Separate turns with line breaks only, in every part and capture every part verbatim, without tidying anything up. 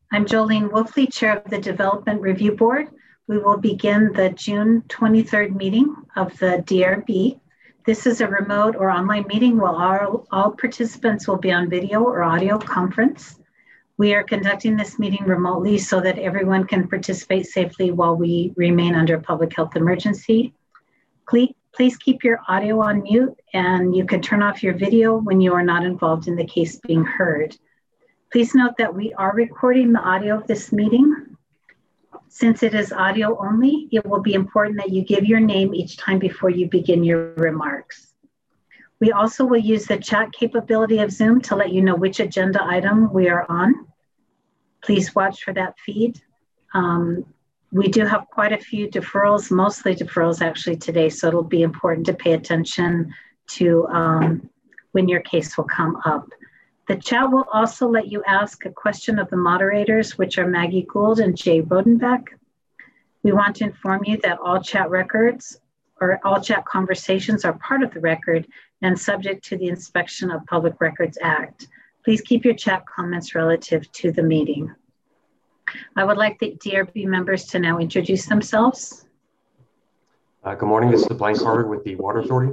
I'm Jolene Wolfley, Chair of the Development Review Board. We will begin the June twenty-third meeting of the D R B. This is a remote or online meeting where all, all participants will be on video or audio conference. We are conducting this meeting remotely so that everyone can participate safely while we remain under a public health emergency. Please, please keep your audio on mute, and you can turn off your video when you are not involved in the case being heard. Please note that we are recording the audio of this meeting. Since it is audio only, it will be important that you give your name each time before you begin your remarks. We also will use the chat capability of Zoom to let you know which agenda item we are on. Please watch for that feed. Um, we do have quite a few deferrals, mostly deferrals actually today, so it'll be important to pay attention to um, when your case will come up. The chat will also let you ask a question of the moderators, which are Maggie Gould and Jay Rodenbeck. We want to inform you that all chat records or all chat conversations are part of the record and subject to the Inspection of Public Records Act. Please keep your chat comments relative to the meeting. I would like the D R B members to now introduce themselves.
Uh, good morning, this is Blaine Carter with the Water Authority.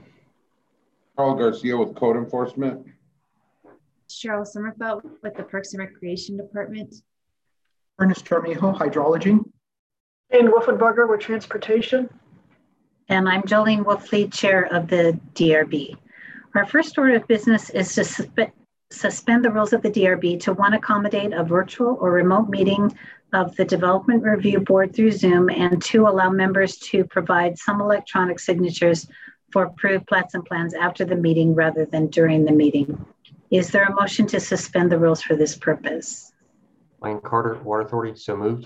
Carl Garcia with Code Enforcement.
Cheryl Sommerfeld with the Parks and Recreation Department.
Ernest Tormijo, Hydrology.
Jane Wolfenbarger with Transportation.
And I'm Jolene Wolfley, Chair of the D R B. Our first order of business is to suspe suspend the rules of the D R B to one, accommodate a virtual or remote meeting of the Development Review Board through Zoom, and two, allow members to provide some electronic signatures for approved plats and plans after the meeting rather than during the meeting. Is there a motion to suspend the rules for this purpose?
Blaine Carter, Water Authority, so moved.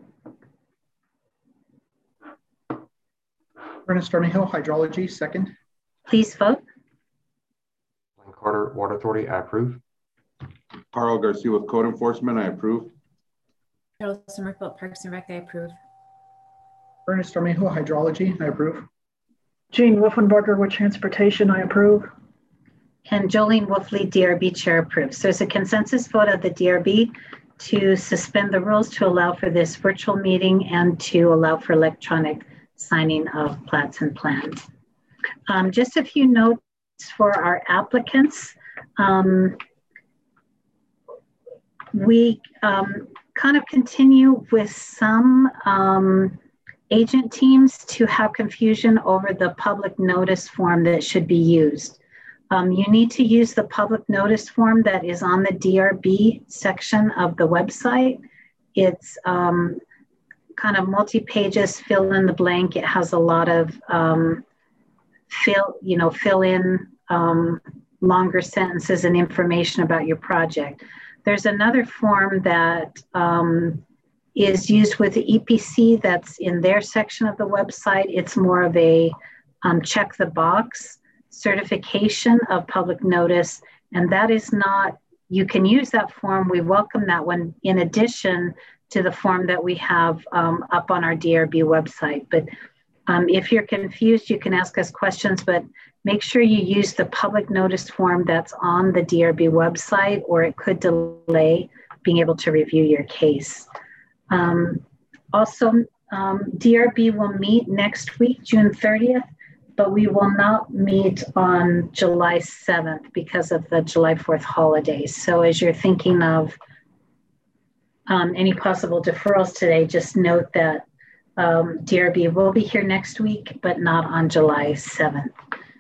Ernest Tormijo, Hydrology, second.
Please vote.
Blaine Carter, Water Authority, I approve.
Carl Garcia with Code Enforcement, I approve.
Cheryl Sommerfeld, Parks and Rec, I approve.
Ernest Tormijo, Hydrology, I approve.
Jane Wolfenbarger with Transportation, I approve.
And Jolene Wolfley, D R B Chair, approves. There's a consensus vote of the D R B to suspend the rules to allow for this virtual meeting and to allow for electronic signing of plats and plans. Um, just a few notes for our applicants. Um, we um, kind of continue with some um, agent teams to have confusion over the public notice form that should be used. Um, you need to use the public notice form that is on the D R B section of the website. It's um, kind of multi-pages, fill in the blank. It has a lot of um, fill, you know, fill in um, longer sentences and information about your project. There's another form that um, is used with the E P C that's in their section of the website. It's more of a um, check the box certification of public notice, and that is not, you can use that form. We welcome that one in addition to the form that we have um, up on our D R B website. But um, if you're confused, you can ask us questions, but make sure you use the public notice form that's on the D R B website, or it could delay being able to review your case. Um, also, um, D R B will meet next week, June thirtieth, but we will not meet on July seventh because of the July fourth holidays. So as you're thinking of um, any possible deferrals today, just note that um, D R B will be here next week, but not on July seventh.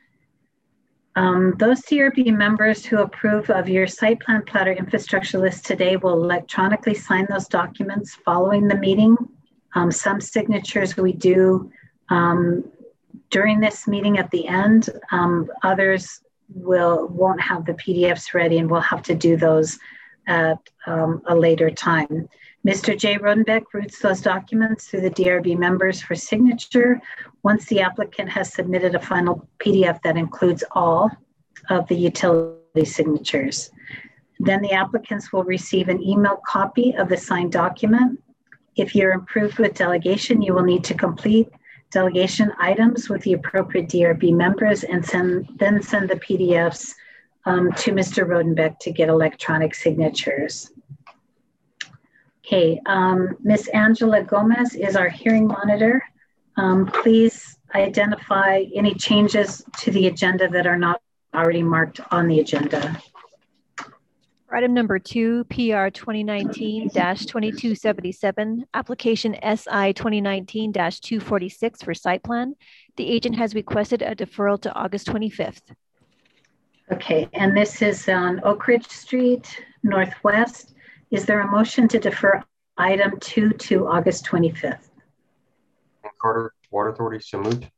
Um, those D R B members who approve of your site plan plat or infrastructure list today will electronically sign those documents following the meeting. Um, some signatures we do um, during this meeting at the end. Um, others will, won't have the P D Fs ready, and we'll have to do those at um, a later time. Mister Jay Rodenbeck routes those documents through the D R B members for signature once the applicant has submitted a final P D F that includes all of the utility signatures. Then the applicants will receive an email copy of the signed document. If you're approved with delegation, you will need to complete delegation items with the appropriate D R B members and send, then send the P D Fs um, to Mister Rodenbeck to get electronic signatures. Okay, um, Miss Angela Gomez is our hearing monitor. Um, please identify any changes to the agenda that are not already marked on the agenda.
Item number two, P R twenty nineteen dash twenty-two seventy-seven, application S I twenty nineteen dash two forty-six for site plan. The agent has requested a deferral to August twenty-fifth.
Okay, and this is on Oak Ridge Street, Northwest. Is there a motion to defer item two to August twenty-fifth?
Blaine Carter, Water Authority, so moved.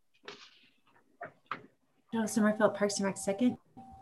Cheryl Sommerfeld, Parks and Rec, second.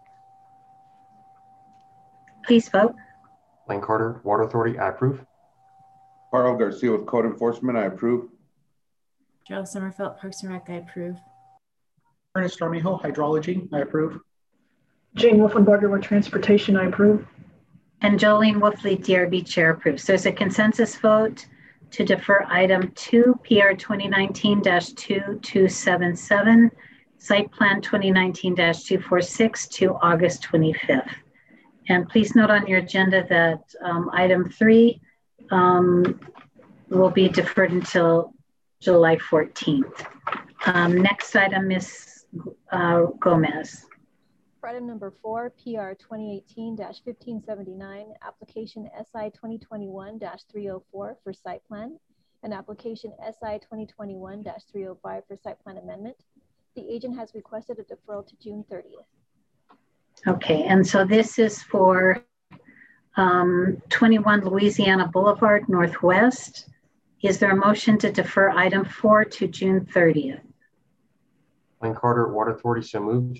Please vote.
Blaine Carter, Water Authority, I approve.
Carl Garcia with Code Enforcement, I approve.
Cheryl Sommerfeld, Parks and Rec, I approve.
Ernest Armijo, Hydrology, I approve.
Jane Wolfenbarger with Transportation, I approve.
And Jolene Wolfley, D R B Chair, approves. So there's a consensus vote to defer item two, P R twenty nineteen dash two two seven seven, Site Plan twenty nineteen dash two forty-six to August twenty-fifth. And please note on your agenda that um, item three um, will be deferred until July fourteenth. Um, next item, Miz Uh, Gomez.
For item number four, P R twenty eighteen dash fifteen seventy-nine, application S I twenty twenty-one dash three oh four for site plan, and application S I twenty twenty-one dash three oh five for site plan amendment. The agent has requested a deferral to June thirtieth.
Okay, and so this is for um, twenty-one Louisiana Boulevard Northwest. Is there a motion to defer item four to June thirtieth?
Blaine Carter, Water Authority, so moved.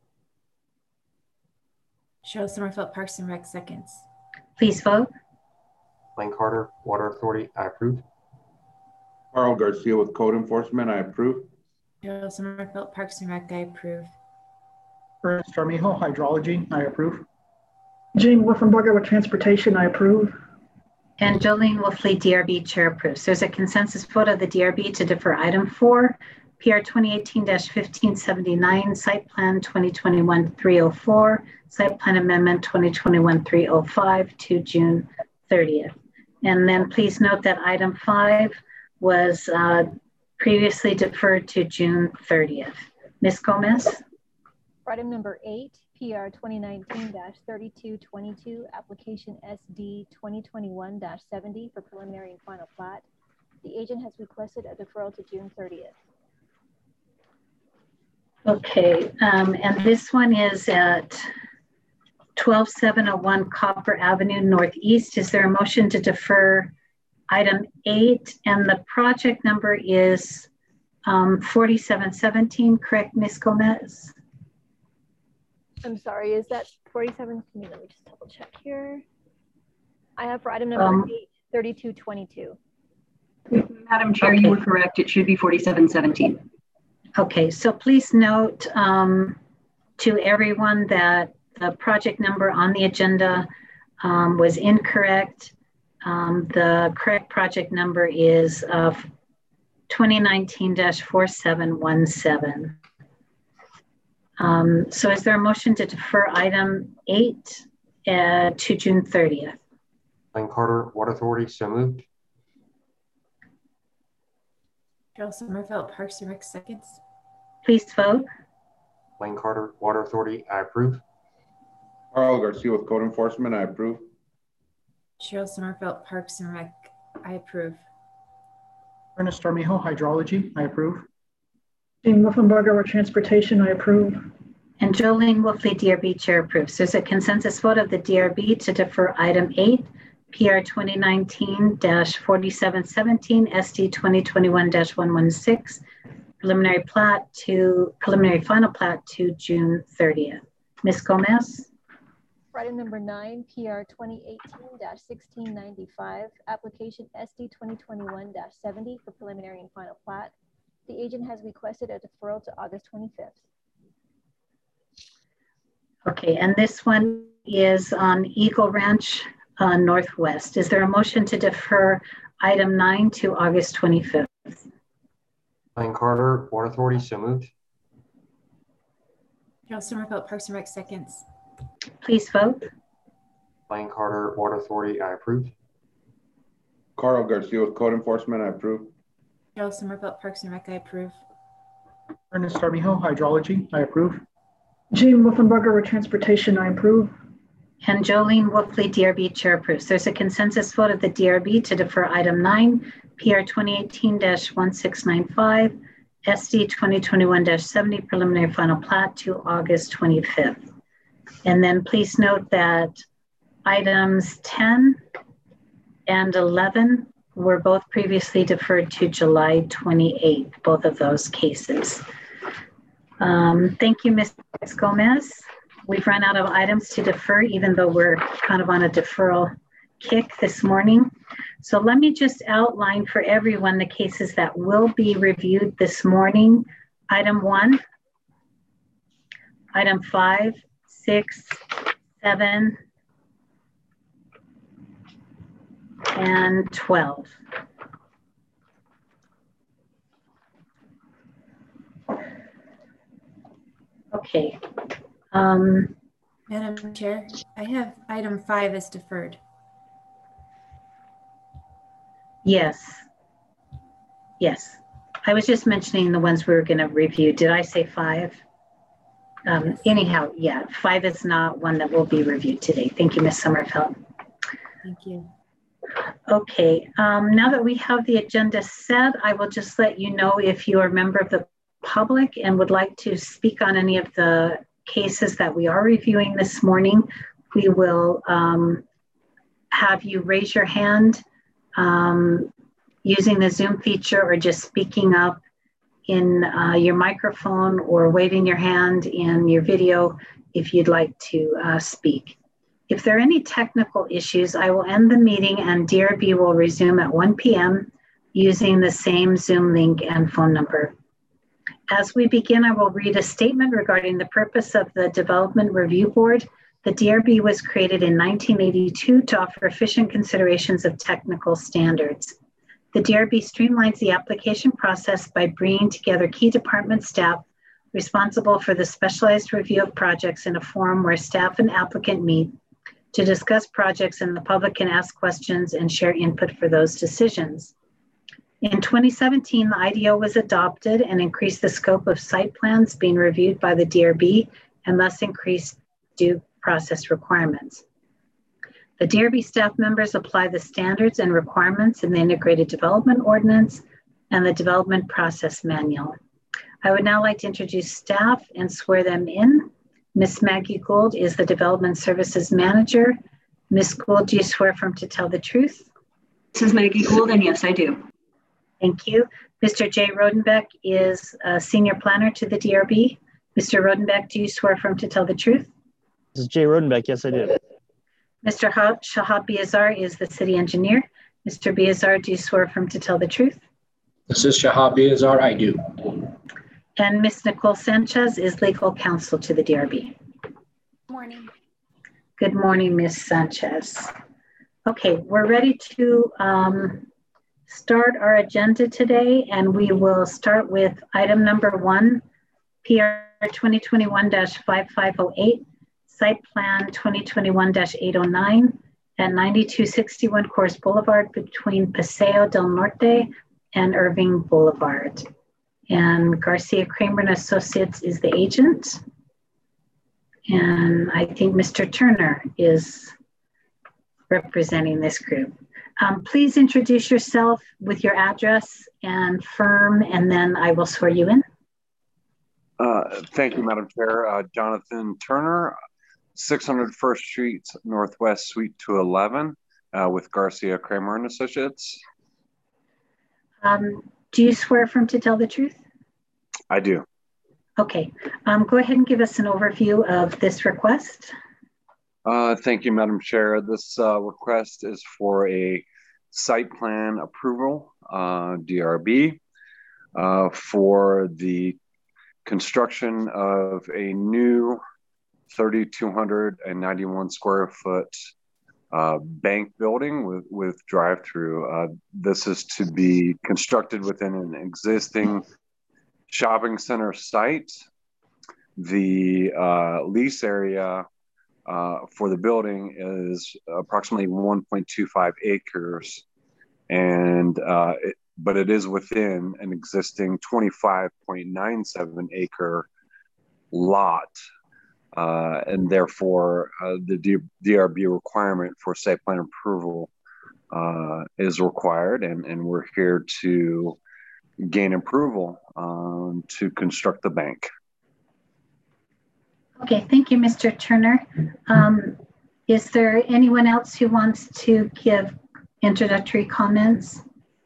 Cheryl Sommerfeld, Parks and Rec, seconds.
Please vote.
Blaine Carter, Water Authority, I approve.
Carl Garcia with Code Enforcement, I approve.
Cheryl Sommerfeld, Parks and Rec, I approve.
Ernest Armijo, Hydrology, I approve.
Jane Wolfenbarger with Transportation, I approve.
And Jolene Wolfley, D R B Chair, approves. There's a consensus vote of the D R B to defer item four, P R twenty eighteen dash fifteen seventy-nine, Site Plan twenty twenty-one dash three oh four, Site Plan Amendment twenty twenty-one dash three oh five to June thirtieth. And then please note that item five was uh, previously deferred to June thirtieth. Miz Gomez?
For item number eight, P R twenty nineteen dash thirty-two twenty-two, application S D twenty twenty-one dash seventy for preliminary and final plat. The agent has requested a deferral to June thirtieth.
Okay, um, and this one is at twelve seven oh one Copper Avenue Northeast. Is there a motion to defer item eight? And the project number is um, forty-seven seventeen, correct, Miz Gomez?
I'm sorry, is that forty-seven? Let me just double check here. I have for item number
Um,
eight, thirty-two twenty-two.
Madam Chair,
Okay.
you were correct. It should be forty-seven seventeen.
Okay, so please note um, to everyone that the project number on the agenda um, was incorrect. Um, the correct project number is uh, twenty nineteen dash four seven one seven. Um, so is there a motion to defer item eight uh, to June thirtieth?
Blaine Carter, Water Authority, so moved.
Cheryl Sommerfeld, Parks and Rec, seconds.
Please vote.
Blaine Carter, Water Authority, I approve.
Carl Garcia with Code Enforcement, I approve.
Cheryl Sommerfeld, Parks and Rec, I approve.
Ernest Armijo, Hydrology, I approve.
Jane Wolfenbarger with Transportation, I approve.
And Jolene Wolfley, D R B Chair, approves. There's a consensus vote of the D R B to defer item eight, P R twenty nineteen dash forty-seven seventeen, S D twenty twenty-one dash one sixteen, preliminary plat to preliminary final plat to June thirtieth. Miz Gomez?
For item number nine, P R twenty eighteen dash sixteen ninety-five, application S D twenty twenty-one dash seventy for preliminary and final plat. The agent has requested a deferral to August twenty-fifth.
Okay, and this one is on Eagle Ranch uh, Northwest. Is there a motion to defer item nine to August twenty-fifth?
Blaine Carter, Water Authority, so moved.
Cheryl Sommerfeld, Parks and Rec, seconds.
Please vote.
Blaine Carter, Water Authority, I approve.
Carl Garcia with Code Enforcement, I approve.
Cheryl Sommerfeld, Parks and Rec, I approve.
Ernest Armijo, Hydrology, I approve.
Jean Wolfenbarger with Transportation, I approve.
And Jolene Wolfley, D R B Chair approves. There's a consensus vote of the D R B to defer item nine, P R twenty eighteen dash one six nine five, S D twenty twenty-one dash seventy preliminary final plat to August twenty-fifth. And then please note that items ten and eleven were both previously deferred to July twenty-eighth, both of those cases. Um, thank you, Miz Gomez. We've run out of items to defer, even though we're kind of on a deferral kick this morning. So let me just outline for everyone the cases that will be reviewed this morning. Item one, item five, six, seven, and twelve. Okay. Um,
Madam Chair, I have item five as deferred.
yes. Yes. I was just mentioning the ones we were going to review. Did I say five? Um, anyhow, yeah, five is not one that will be reviewed today. Thank you, Miz Sommerfeld.
Thank you.
Okay, um, now that we have the agenda set, I will just let you know if you are a member of the public and would like to speak on any of the cases that we are reviewing this morning, we will um, have you raise your hand um, using the Zoom feature or just speaking up in uh, your microphone or waving your hand in your video if you'd like to uh, speak. If there are any technical issues, I will end the meeting and D R B will resume at one P M using the same Zoom link and phone number. As we begin, I will read a statement regarding the purpose of the Development Review Board. The D R B was created in nineteen eighty-two to offer efficient considerations of technical standards. The D R B streamlines the application process by bringing together key department staff responsible for the specialized review of projects in a forum where staff and applicant meet to discuss projects and the public can ask questions and share input for those decisions. In twenty seventeen, the I D O was adopted and increased the scope of site plans being reviewed by the D R B and thus increased due process requirements. The D R B staff members apply the standards and requirements in the Integrated Development Ordinance and the Development Process Manual. I would now like to introduce staff and swear them in. Miz Maggie Gould is the Development Services Manager. Miz Gould, do you swear firm to tell the truth?
This is Maggie Gould, and yes, I do.
Thank you. Mister Jay Rodenbeck is a Senior Planner to the D R B. Mister Rodenbeck, do you swear firm to tell the truth?
This is Jay Rodenbeck. Yes, I do.
Mister Shahab Biazar is the City Engineer. Mister Biazar, do you swear firm to tell the truth?
This is Shahab Biazar. I do.
And Miz Nicole Sanchez is Legal Counsel to the D R B.
Good morning.
Good morning, Miz Sanchez. Okay, we're ready to um, start our agenda today, and we will start with item number one, P R twenty twenty-one dash fifty-five oh eight, Site Plan twenty twenty-one dash eight oh nine at ninety-two sixty-one Coors Boulevard between Paseo del Norte and Irving Boulevard. And Garcia Kramer and Associates is the agent. And I think Mister Turner is representing this group. Um, please introduce yourself with your address and firm, and then I will swear you in.
Uh, thank you, Madam Chair. Uh, Jonathan Turner, six hundred First Street Northwest, Suite two eleven, uh, with Garcia Kramer and Associates.
Um, do you swear firm to tell the truth?
I do.
Okay. Um, go ahead and give us an overview of this request.
Uh, thank you, Madam Chair. This uh, request is for a site plan approval, uh, D R B, uh, for the construction of a new three thousand two hundred ninety-one square foot uh, bank building with, with drive-through. Uh, this is to be constructed within an existing shopping center site. The uh, lease area uh, for the building is approximately one point two five acres. and uh, it, but it is within an existing twenty-five point nine seven acre lot, uh, and therefore uh, the D- DRB requirement for site plan approval uh, is required, and, and we're here to gain approval um, to construct the bank.
Okay, thank you, Mister Turner. Um, is there anyone else who wants to give introductory comments?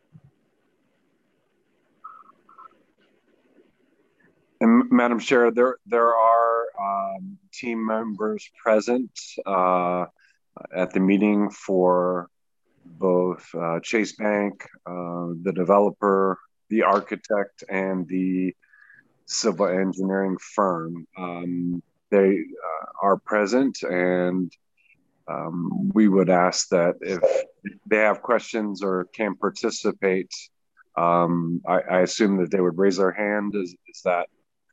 And Madam Chair, there there are um, team members present uh, at the meeting for both uh, Chase Bank, uh, the developer, the architect, and the civil engineering firm. Um, they uh, are present, and um, we would ask that if they have questions or can participate, um, I, I assume that they would raise their hand. Is, is that?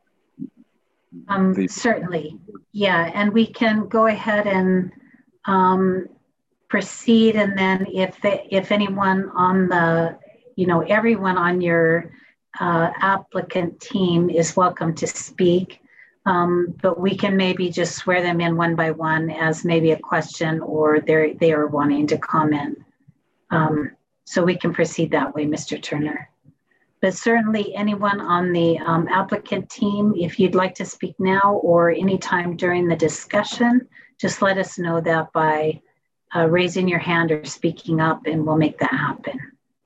Um,
the-
certainly, yeah, and we can go ahead and um, proceed, and then if they, if anyone on the, you know, everyone on your uh, applicant team is welcome to speak, um, but we can maybe just swear them in one by one as maybe a question or they're they are wanting to comment. Um, so we can proceed that way, Mister Turner. But certainly anyone on the um, applicant team, if you'd like to speak now or anytime during the discussion, just let us know that by uh, raising your hand or speaking up, and we'll make that happen.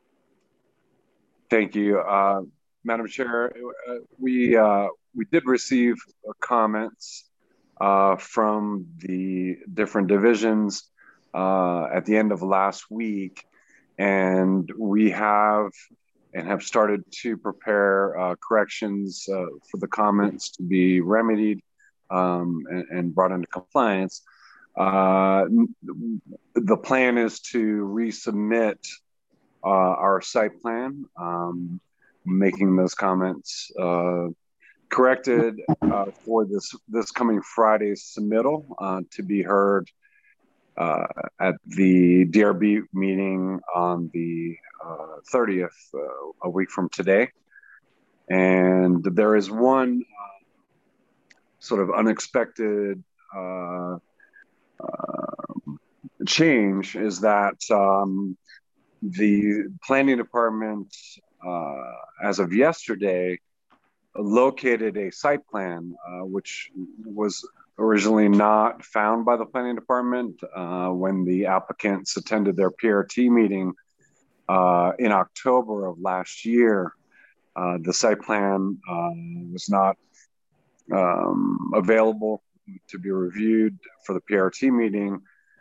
Thank you, uh, Madam Chair. Uh, we uh, we did receive comments uh, from the different divisions uh, at the end of last week, and we have and have started to prepare uh, corrections uh, for the comments to be remedied um, and, and brought into compliance. Uh, the plan is to resubmit uh, our site plan, um, making those comments uh, corrected uh, for this, this coming Friday's submittal uh, to be heard uh, at the D R B meeting on the uh, thirtieth, uh, a week from today. And there is one uh, sort of unexpected uh, uh, change, is that um, the planning department, uh, as of yesterday, located a site plan, uh, which was originally not found by the planning department uh, when the applicants attended their P R T meeting uh, in October of last year. Uh, the site plan um, was not um, available to be reviewed for the P R T meeting,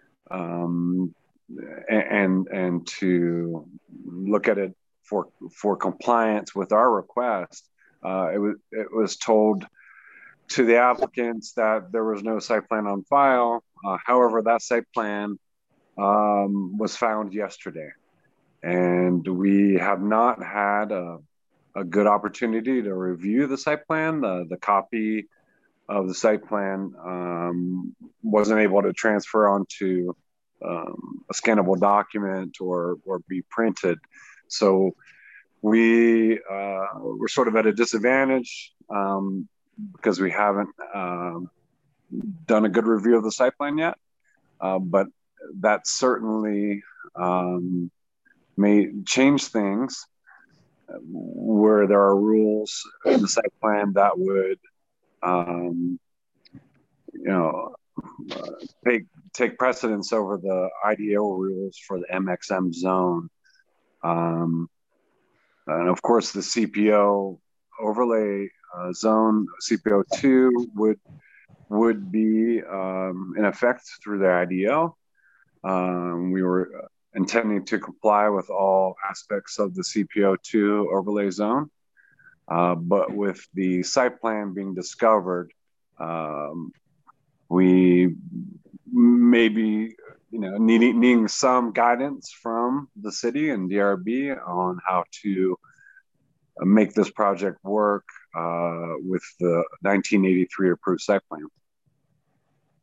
um, and and to look at it for for compliance with our request. Uh, it was it was told to the applicants that there was no site plan on file. Uh, however, that site plan um, was found yesterday, and we have not had a, a good opportunity to review the site plan. The, the copy of the site plan um, wasn't able to transfer onto um, a scannable document or or be printed. So we uh, we're sort of at a disadvantage um, because we haven't um, done a good review of the site plan yet. Uh, but that certainly um, may change things where there are rules in the site plan that would, um, you know, uh, take take precedence over the I D O rules for the M X M zone. Um, and of course, the C P O overlay uh, zone, C P O two, would would be um, in effect through the I D O. Um, we were intending to comply with all aspects of the C P O two overlay zone. Uh, but with the site plan being discovered, um, we may be, you know, needing, needing some guidance from the city and D R B on how to make this project work uh, with the nineteen eighty-three approved site plan.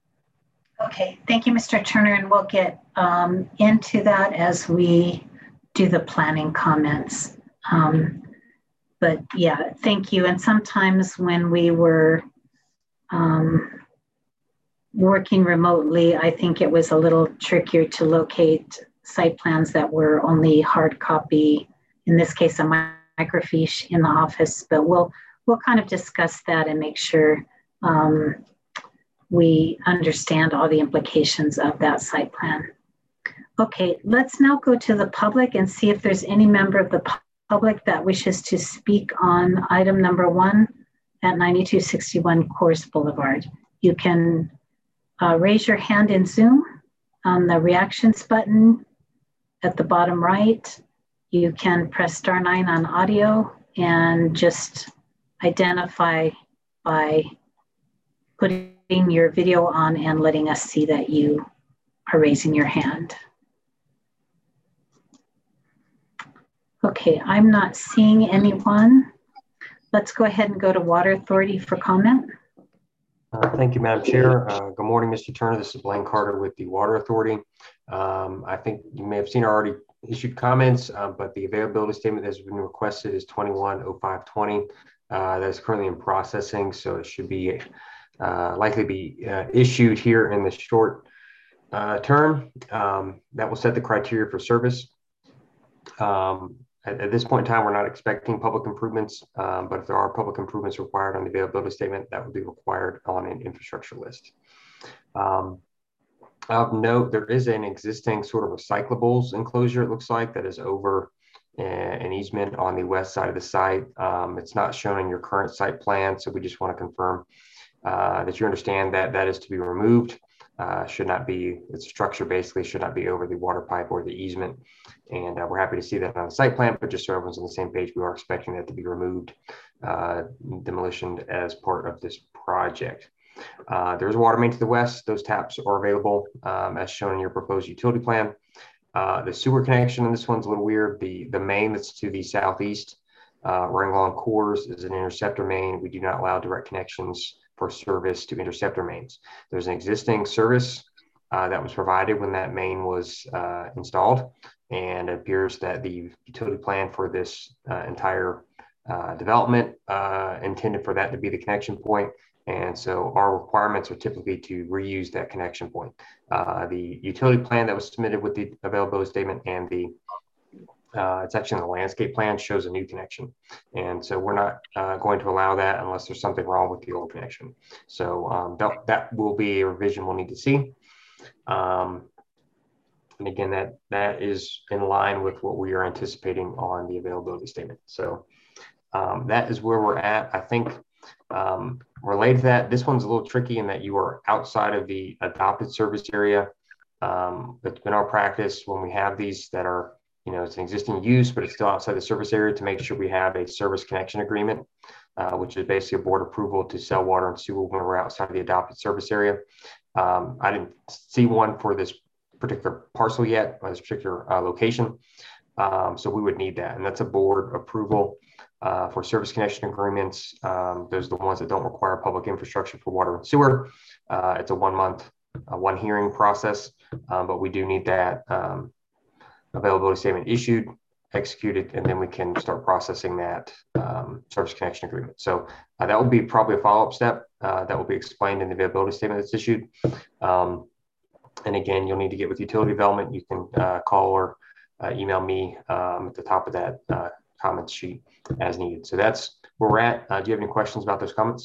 Okay, thank you, Mister Turner, and we'll get um, into that as we do the planning comments. Um, but yeah, thank you. And sometimes when we were um, working remotely, I think it was a little trickier to locate site plans that were only hard copy, in this case, a microfiche in the office, but we'll, we'll kind of discuss that and make sure um, we understand all the implications of that site plan. Okay, let's now go to the public and see if there's any member of the public that wishes to speak on item number one at ninety-two sixty-one Coors Boulevard. You can uh, raise your hand in Zoom on the reactions button at the bottom right. You can press star nine on audio and just identify by putting your video on and letting us see that you are raising your hand. Okay, I'm not seeing anyone. Let's go ahead and go to Water Authority for comment.
Uh, thank you, Madam Chair. Uh, good morning, Mister Turner. This is Blaine Carter with the Water Authority. Um, I think you may have seen our already issued comments, uh, but the availability statement that has been requested is twenty-one oh five twenty. Uh, that is currently in processing, so it should be uh, likely be uh, issued here in the short uh, term. Um, that will set the criteria for service. Um, At, at this point in time, we're not expecting public improvements, um, but if there are public improvements required on the availability statement, that would be required on an infrastructure list. Um, of note, there is an existing sort of recyclables enclosure, it looks like, that is over an easement on the west side of the site. Um, it's not shown in your current site plan, so we just want to confirm uh, that you understand that that is to be removed. Uh, should not be, its structure basically should not be over the water pipe or the easement. And uh, we're happy to see that on the site plan, but just so everyone's on the same page, we are expecting that to be removed, uh, demolition as part of this project. Uh, there's a water main to the west. Those taps are available um, as shown in your proposed utility plan. Uh, the sewer connection in this one's a little weird. The, the main that's to the southeast, uh, running along Coors, is an interceptor main. We do not allow direct connections for service to interceptor mains. There's an existing service uh, that was provided when that main was uh, installed, and it appears that the utility plan for this uh, entire uh, development uh, intended for that to be the connection point. And so our requirements are typically to reuse that connection point. Uh, the utility plan that was submitted with the availability statement and the Uh, it's actually in the landscape plan, shows a new connection. And so we're not uh, going to allow that unless there's something wrong with the old connection. So um, that, that will be a revision we'll need to see. Um, and again, that, that is in line with what we are anticipating on the availability statement. So um, that is where we're at. I think um, related to that, this one's a little tricky in that you are outside of the adopted service area. Um, it's been our practice when we have these that are, you know, it's an existing use, but it's still outside the service area, to make sure we have a service connection agreement, uh, which is basically a board approval to sell water and sewer when we're outside of the adopted service area. Um, I didn't see one for this particular parcel yet, or this particular uh, location. Um, so we would need that. And that's a board approval uh, for service connection agreements. Um, those are the ones that don't require public infrastructure for water and sewer. Uh, it's a one month, uh, one hearing process, um, but we do need that um, availability statement issued, executed, and then we can start processing that um, service connection agreement. So uh, that will be probably a follow-up step uh, that will be explained in the availability statement that's issued. Um, and again, you'll need to get with utility development. You can uh, call or uh, email me um, at the top of that uh, comments sheet as needed. So that's where we're at. Uh, do you have any questions about those comments?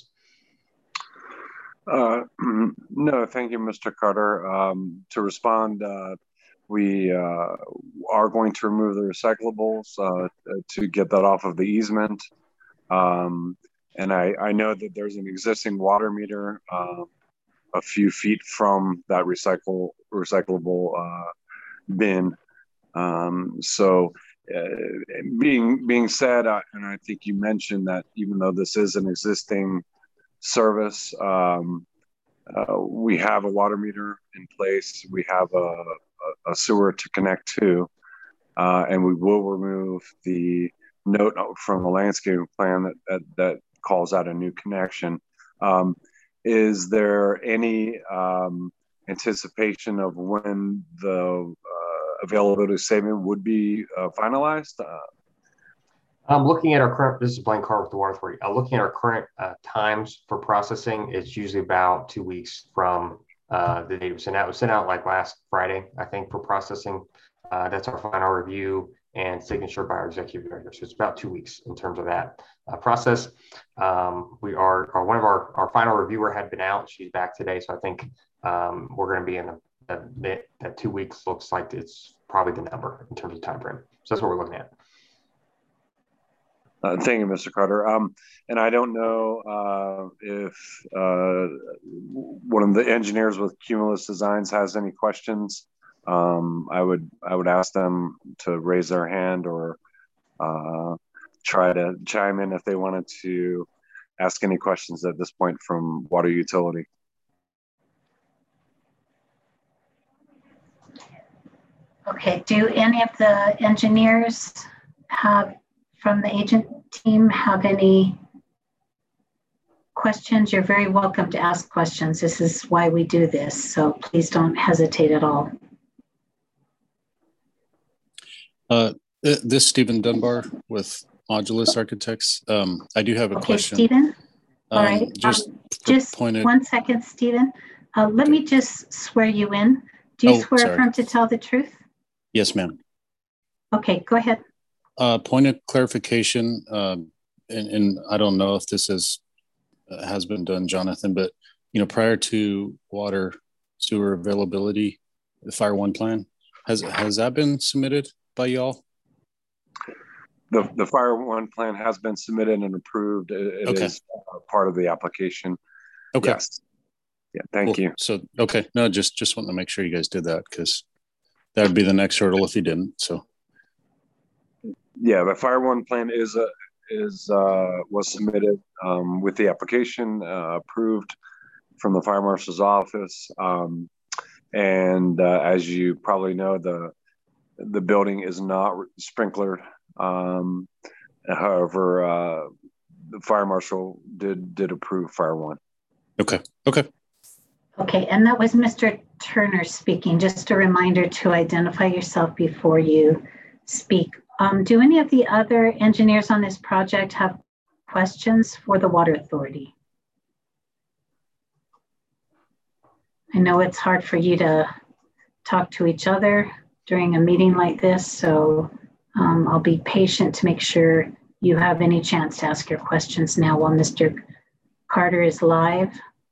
Uh, no, thank you, Mister Carter. Um, to respond, uh, we uh, are going to remove the recyclables uh, to get that off of the easement. Um, and I, I know that there's an existing water meter uh, a few feet from that recycle recyclable uh, bin. Um, so uh, being being said, uh, and I think you mentioned that even though this is an existing service, um, uh, we have a water meter in place. We have a a sewer to connect to, uh, and we will remove the note from the landscaping plan that, that, that calls out a new connection. Um, is there any um, anticipation of when the uh, availability statement would be uh, finalized? Uh,
I'm looking at our current, this is Blaine Carter with the Water Authority. I'm looking at our current uh, times for processing. It's usually about two weeks from uh, the date it was sent out. It was sent out like last Friday, I think, for processing. Uh, that's our final review and signature by our executive director. So it's about two weeks in terms of that uh, process. Um, we are, our, one of our, our final reviewer had been out. She's back today. So I think um, we're going to be in the, the, that two weeks looks like it's probably the number in terms of time frame. So that's what we're looking at.
Uh, thank you, Mister Carter. Um, and I don't know uh, if uh, one of the engineers with Cumulus Designs has any questions. Um, I would I would ask them to raise their hand or uh, try to chime in if they wanted to ask any questions at this point from water utility.
Okay, do any of the engineers have from the agent team have any questions? You're very welcome to ask questions. This is why we do this, so please don't hesitate at all.
Uh, this is Stephen Dunbar with Modulus Architects. Um, I do have a
okay,
question.
Stephen. All
um,
right.
Just,
um, just
pointed...
one second, Stephen. Uh, let me just swear you in. Do you
oh,
swear
sorry.
affirm to tell the truth?
Yes, ma'am.
Okay, go ahead.
Uh, point of clarification, um, and, and I don't know if this is uh, has been done, Jonathan, but you know, prior to water sewer availability, the Fire One plan has has that been submitted by y'all?
The the Fire One plan has been submitted and approved. It, it
okay.
is uh, part of the application.
Okay.
Yes. Yeah. Thank
cool.
you.
So okay, no, just just wanted to make sure you guys did that because that would be the next hurdle if you didn't. So.
Yeah, the Fire One plan is a is uh, was submitted um, with the application uh, approved from the fire marshal's office, um, and uh, as you probably know, the the building is not sprinklered. Um, however, uh, the fire marshal did did approve Fire One.
Okay. Okay.
Okay, and that was Mister Turner speaking. Just a reminder to identify yourself before you speak. Um, do any of the other engineers on this project have questions for the Water Authority? I know it's hard for you to talk to each other during a meeting like this, so um, I'll be patient to make sure you have any chance to ask your questions now while Mister Carter is live.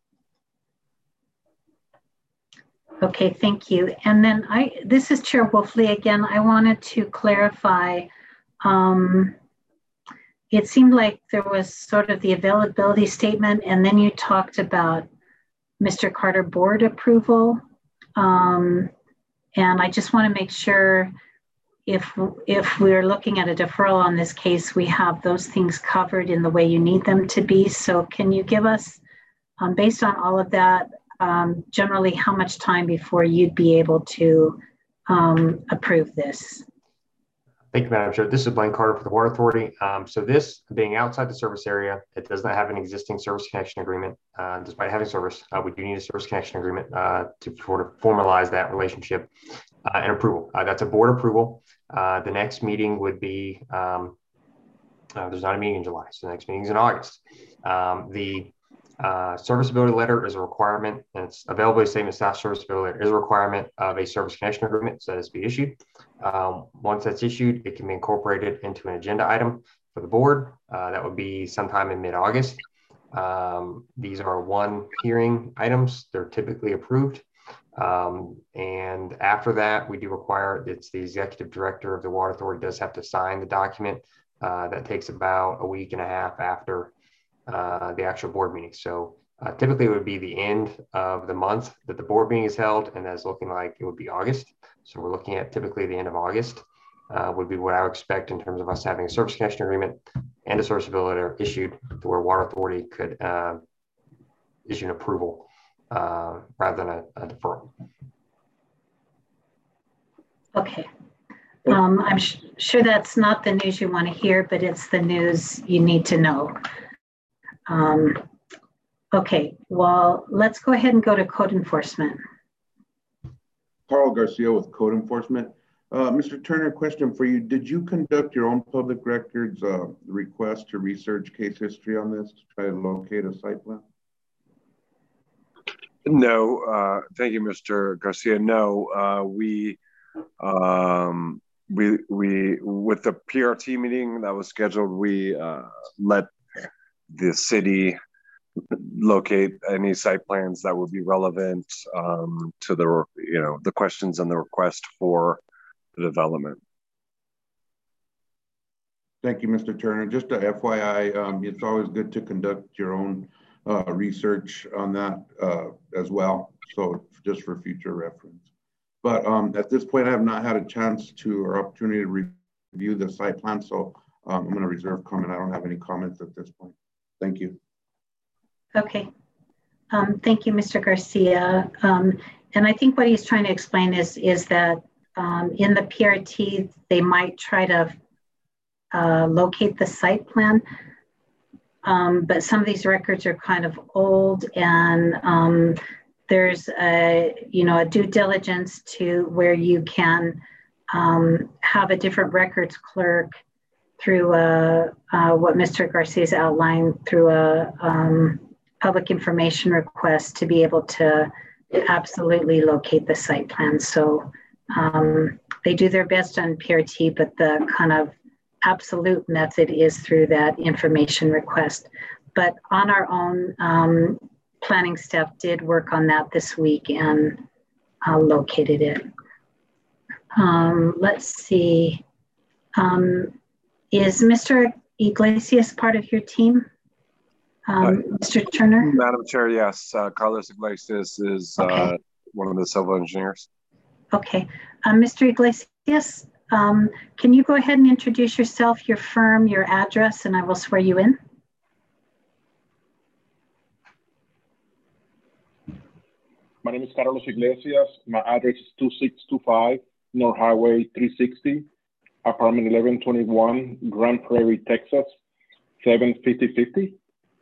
Okay, thank you. And then I, this is Chair Wolfley again. I wanted to clarify, um, it seemed like there was sort of the availability statement and then you talked about Mister Carter board approval. Um, and I just want to make sure if, if we're looking at a deferral on this case, we have those things covered in the way you need them to be. So can you give us, um, based on all of that, Um, generally how much time before you'd be able to um, approve this?
Thank you, Madam Chair. This is Blaine Carter for the Water Authority. Um, so this being outside the service area, it does not have an existing service connection agreement. Uh, despite having service, uh, we do need a service connection agreement uh, to sort of formalize that relationship uh, and approval. Uh, that's a board approval. Uh, the next meeting would be, um, uh, there's not a meeting in July, so the next meeting is in August. Um, the Uh, serviceability letter is a requirement, and it's availability statement staff serviceability letter is a requirement of a service connection agreement, so that is to be issued. Um, once that's issued, it can be incorporated into an agenda item for the board. Uh, that would be sometime in mid-August. Um, these are one hearing items. They're typically approved. Um, and after that, we do require, it's the executive director of the Water Authority does have to sign the document. Uh, that takes about a week and a half after Uh, the actual board meeting. So uh, typically it would be the end of the month that the board meeting is held, and that's looking like it would be August. So we're looking at typically the end of August uh, would be what I would expect in terms of us having a service connection agreement and a serviceability letter issued to where Water Authority could uh, issue an approval uh, rather than a, a deferral.
Okay. Um, I'm sure that's not the news you want to hear, but it's the news you need to know. Um, okay, well, let's go ahead and go to code enforcement.
Carl Garcia with Code Enforcement. Uh, Mister Turner, question for you. Did you conduct your own public records uh, request to research case history on this to try to locate a site plan?
No, uh, thank you, Mister Garcia. No, uh, we, um, we, we, with the P R T meeting that was scheduled, we uh, let the city locate any site plans that would be relevant um, to the, you know, the questions and the request for the development.
Thank you, Mister Turner. Just a F Y I, um, it's always good to conduct your own uh, research on that uh, as well. So just for future reference. But um, at this point, I have not had a chance to or opportunity to re review the site plan. So um, I'm going to reserve comment. I don't have any comments at this point. Thank you.
Okay. Um, thank you, Mister Garcia. Um, and I think what he's trying to explain is, is that um, in the P R T, they might try to uh, locate the site plan. Um, but some of these records are kind of old, and um, there's a, you know, a due diligence to where you can um, have a different records clerk through uh, uh, what Mister Garcia's outlined through a um, public information request to be able to absolutely locate the site plan. So um, they do their best on P R T, but the kind of absolute method is through that information request. But on our own, um, planning staff did work on that this week and uh, located it. Um, let's see. Um, is Mister Iglesias part of your team? Um, uh, Mister Turner?
Madam Chair, yes. Uh, Carlos Iglesias is okay. uh, one of the civil engineers.
Okay. Uh, Mister Iglesias, um, can you go ahead and introduce yourself, your firm, your address, and I will swear you in.
My name is Carlos Iglesias. My address is two six two five North Highway three sixty, apartment eleven twenty-one, Grand Prairie, Texas, seven fifty fifty.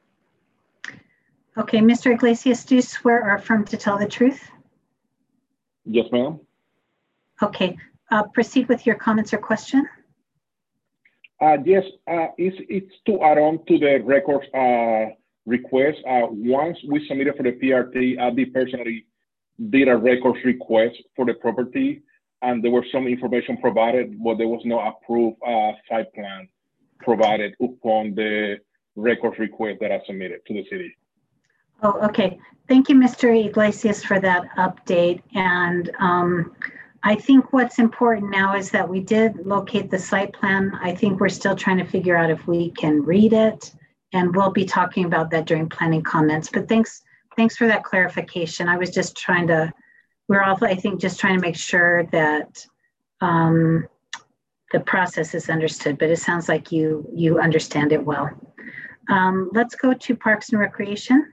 Okay, Mister Iglesias, do you swear or affirm to tell the truth?
Yes, ma'am.
Okay, uh, proceed with your comments or question.
Uh, yes, uh, it's, it's to add on to the records uh, request. Uh, once we submitted for the P R T, I did personally did a records request for the property, and there was some information provided, but there was no approved uh, site plan provided upon the records request that I submitted to the city.
Oh, okay. Thank you, Mister Iglesias, for that update. And um, I think what's important now is that we did locate the site plan. I think we're still trying to figure out if we can read it, and we'll be talking about that during planning comments. But thanks, thanks for that clarification. I was just trying to, we're all, I think, just trying to make sure that um, the process is understood, but it sounds like you, you understand it well. Um, let's go to Parks and Recreation.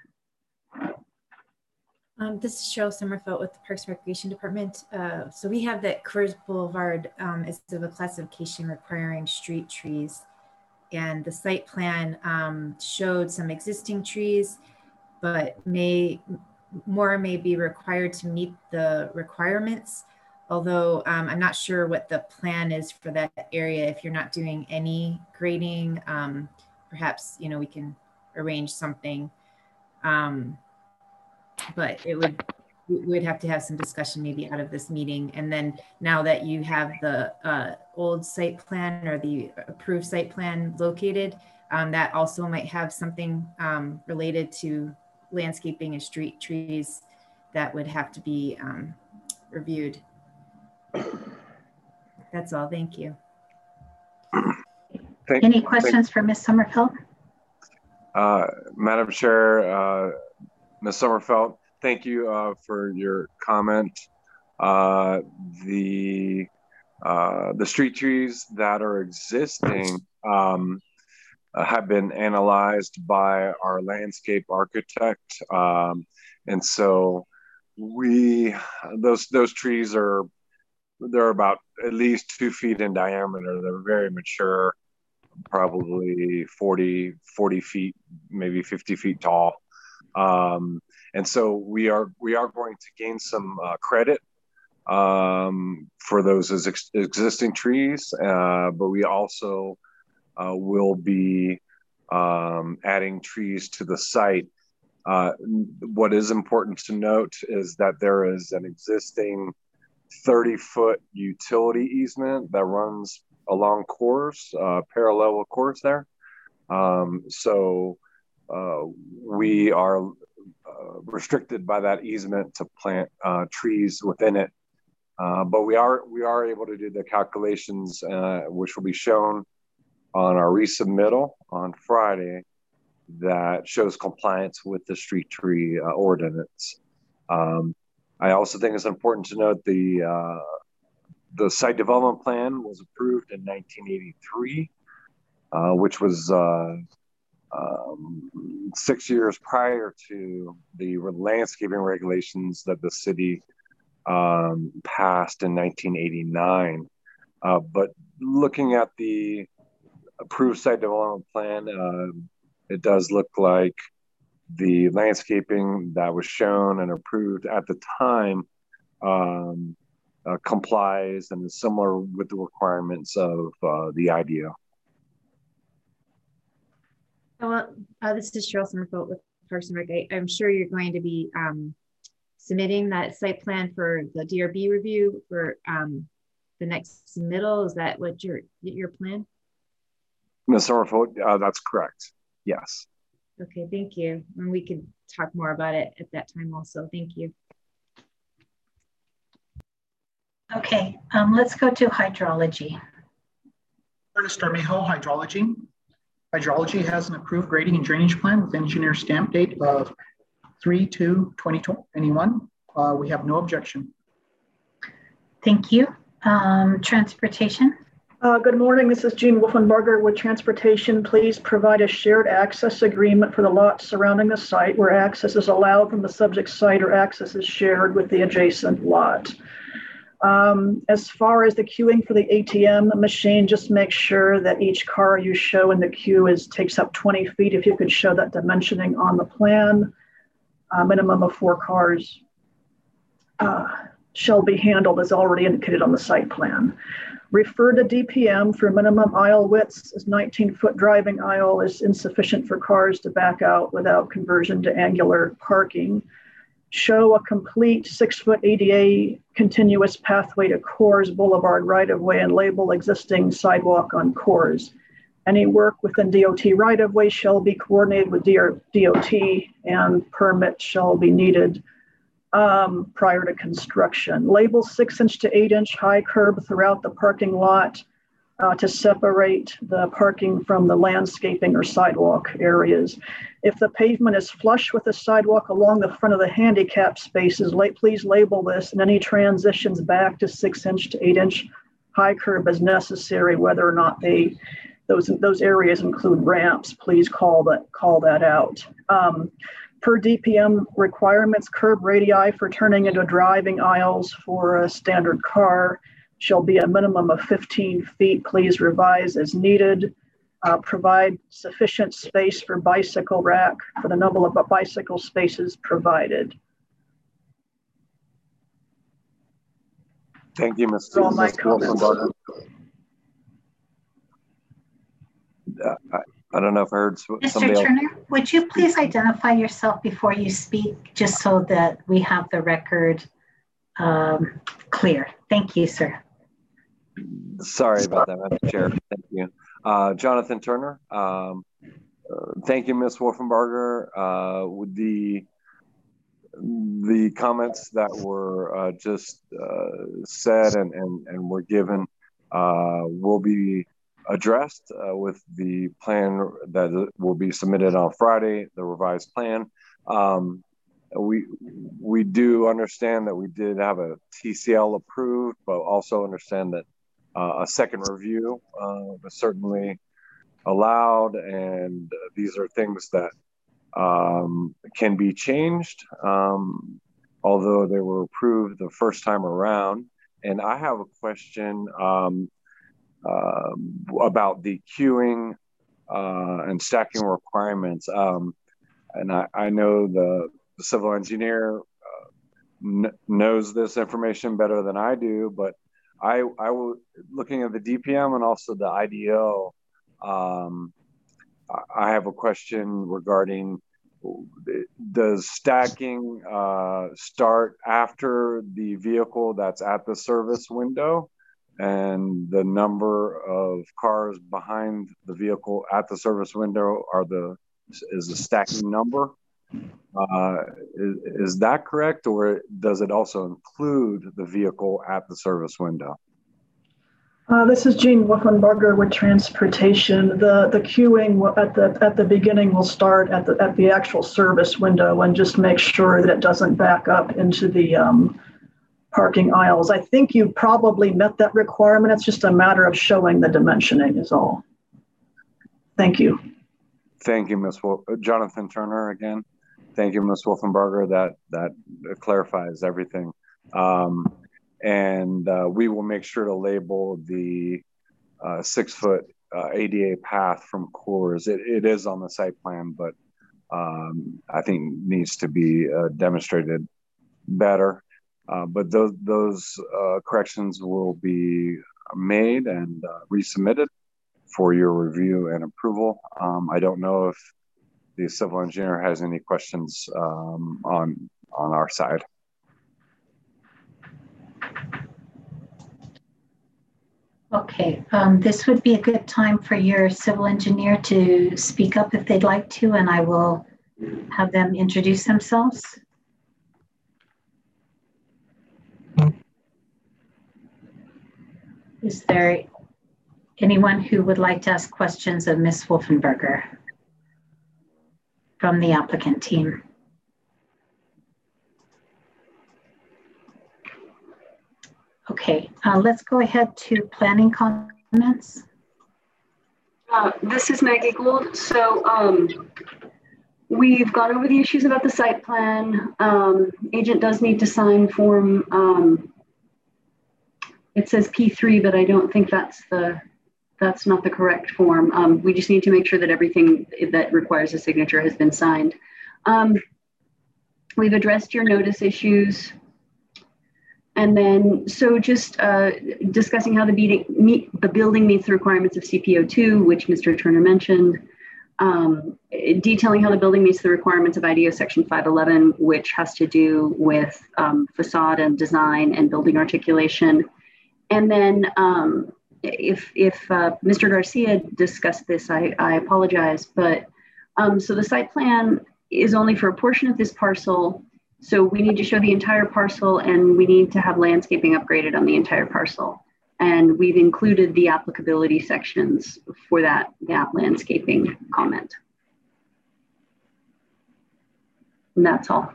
Um, this is Cheryl Sommerfeld with the Parks and Recreation Department. Uh, so we have that Coors Boulevard um, is of a classification requiring street trees. And the site plan um, showed some existing trees, but may more may be required to meet the requirements. Although um, I'm not sure what the plan is for that area. If you're not doing any grading, um, perhaps, you know, we can arrange something. Um, but it would, we would have to have some discussion maybe out of this meeting. And then now that you have the uh, old site plan or the approved site plan located, um, that also might have something um, related to landscaping and street trees that would have to be um, reviewed. That's all. Thank you.
Thank,
Any questions
thank,
for Miz Sommerfeld?
Uh, Madam Chair, uh, Miz Sommerfeld, thank you uh, for your comment. Uh, the uh, the street trees that are existing um, uh, have been analyzed by our landscape architect, um, and so we those those trees are they're about at least two feet in diameter. They're very mature, probably forty, forty feet, maybe fifty feet tall. Um, and so we are we are going to gain some uh, credit um, for those as ex existing trees, uh, but we also uh, will be um, adding trees to the site. Uh, what is important to note is that there is an existing thirty foot utility easement that runs along course, uh, parallel with course there. Um, so uh, we are uh, restricted by that easement to plant uh, trees within it. Uh, but we are we are able to do the calculations, uh, which will be shown on our resubmittal on Friday, that shows compliance with the street tree uh, ordinance. Um, I also think it's important to note the uh, the site development plan was approved in nineteen eighty-three, uh, which was uh, um, six years prior to the landscaping regulations that the city um, passed in nineteen eighty-nine. Uh, but looking at the approved site development plan, uh, it does look like the landscaping that was shown and approved at the time um, uh, complies and is similar with the requirements of uh, the I D O.
Well, uh, this is Cheryl Summerfield with Parks and Rec. I, I'm sure you're going to be um, submitting that site plan for the D R B review for um, the next submittal. Is that what your your plan?
Miz Summerfield, uh, that's correct. Yes.
Okay, thank you. And we can talk more about it at that time also. Thank you.
Okay, um, let's go to hydrology.
Ernest Armejo, hydrology. Hydrology has an approved grading and drainage plan with engineer stamp date of three two twenty twenty-one. Uh, we have no objection.
Thank you. Um, transportation.
Uh, good morning. This is Jean Wolfenbarger with Transportation. Please provide a shared access agreement for the lots surrounding the site where access is allowed from the subject site or access is shared with the adjacent lot. Um, as far as the queuing for the A T M machine, just make sure that each car you show in the queue is takes up twenty feet. If you could show that dimensioning on the plan, a minimum of four cars uh, shall be handled as already indicated on the site plan. Refer to D P M for minimum aisle widths, as nineteen foot driving aisle is insufficient for cars to back out without conversion to angular parking. Show a complete six foot A D A continuous pathway to Coors Boulevard right of way and label existing sidewalk on Coors. Any work within D O T right of way shall be coordinated with D O T and permit shall be needed Um, prior to construction. Label six inch to eight inch high curb throughout the parking lot uh, to separate the parking from the landscaping or sidewalk areas. If the pavement is flush with the sidewalk along the front of the handicap spaces, please label this, and any transitions back to six inch to eight inch high curb as necessary, whether or not they those those areas include ramps. Please call that call that out. Um, Per D P M requirements, curb radii for turning into driving aisles for a standard car shall be a minimum of fifteen feet. Please revise as needed. Uh, provide sufficient space for bicycle rack for the number of bicycle spaces provided.
Thank you, Mister
All my comments.
Uh, I, I don't know if I heard
Mister
somebody
Turner,
else.
would you please identify yourself before you speak, just so that we have the record um, clear? Thank you, sir.
Sorry about that, Madam Chair. Thank you. Uh, Jonathan Turner. Um, uh, thank you, Miz Wolfenbarger. Uh, with the the comments that were uh, just uh, said and, and, and were given uh, will be addressed uh, with the plan that will be submitted on Friday, the revised plan. Um, we we do understand that we did have a T C L approved, but also understand that uh, a second review uh, was certainly allowed, and these are things that um, can be changed, um, although they were approved the first time around. And I have a question um, uh, about the queuing uh, and stacking requirements. Um, and I, I know the, the civil engineer uh, kn knows this information better than I do, but I, I will, looking at the D P M and also the I D O, um, I have a question regarding, does stacking uh, start after the vehicle that's at the service window, and the number of cars behind the vehicle at the service window are the is the stacking number? Uh, is, is that correct, or does it also include the vehicle at the service window?
Uh, this is Jean Wolfenbarger with Transportation. The the queuing at the at the beginning will start at the at the actual service window and just make sure that it doesn't back up into the um, parking aisles. I think you probably met that requirement. It's just a matter of showing the dimensioning is all. Thank you.
Thank you, Miz Wolf. Jonathan Turner again. Thank you, Miz Wolfenbarger. That that clarifies everything. Um, and uh, we will make sure to label the uh, six foot uh, A D A path from Coors. It, it is on the site plan, but um, I think needs to be uh, demonstrated better. Uh, but those those uh, corrections will be made and uh, resubmitted for your review and approval. Um, I don't know if the civil engineer has any questions um, on on our side.
Okay, um, this would be a good time for your civil engineer to speak up if they'd like to, and I will have them introduce themselves. Is there anyone who would like to ask questions of Miz Wolfenbarger from the applicant team? Okay, uh, let's go ahead to planning comments.
Uh, this is Maggie Gould. So um, we've gone over the issues about the site plan. Um, agent does need to sign form. Um, it says P three, but I don't think that's the that's not the correct form. Um, we just need to make sure that everything that requires a signature has been signed. Um, we've addressed your notice issues. And then, so just uh, discussing how the, meeting, meet, the building meets the requirements of C P O two, which Mister Turner mentioned. Um, detailing how the building meets the requirements of I D O section five eleven, which has to do with um, facade and design and building articulation. And then um, if, if uh, Mister Garcia discussed this, I, I apologize, but um, so the site plan is only for a portion of this parcel. So we need to show the entire parcel, and we need to have landscaping upgraded on the entire parcel. And we've included the applicability sections for that, that landscaping comment. And that's all.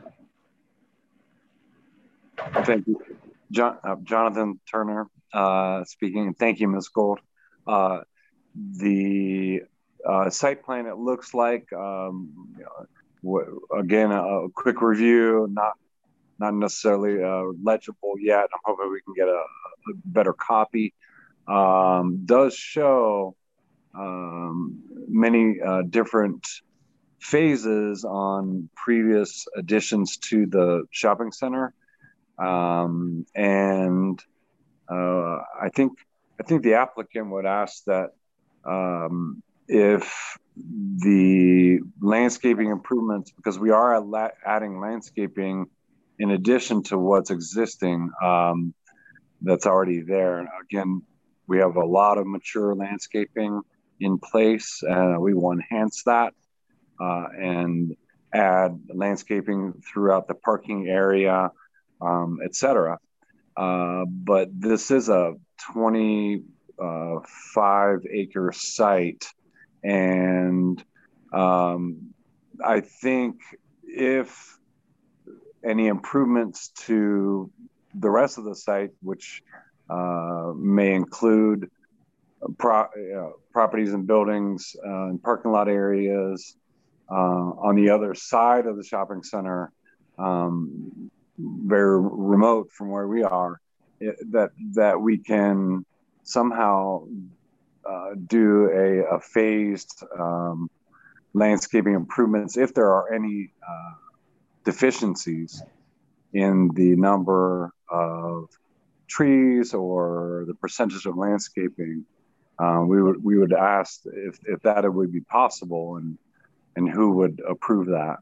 Thank you. John, uh, Jonathan Turner uh, speaking. Thank you, Miz Gould. Uh, the uh, site plan, it looks like, um, you know, again, a quick review, not not necessarily uh, legible yet. I'm hoping we can get a, a better copy. Um, does show um, many uh, different phases on previous additions to the shopping center, um, and uh, I think I think the applicant would ask that um, if the landscaping improvements, because we are adding landscaping in addition to what's existing um, that's already there. And again, we have a lot of mature landscaping in place. Uh, we will enhance that uh, and add landscaping throughout the parking area, um, et cetera. Uh, but this is a twenty-five acre site. And um, I think if any improvements to the rest of the site, which uh, may include pro uh, properties and buildings uh, and parking lot areas uh, on the other side of the shopping center, um, very remote from where we are, it, that that we can somehow Uh, do a, a phased um, landscaping improvements if there are any uh, deficiencies in the number of trees or the percentage of landscaping, uh, we would we would ask if, if that would be possible and and who would approve that.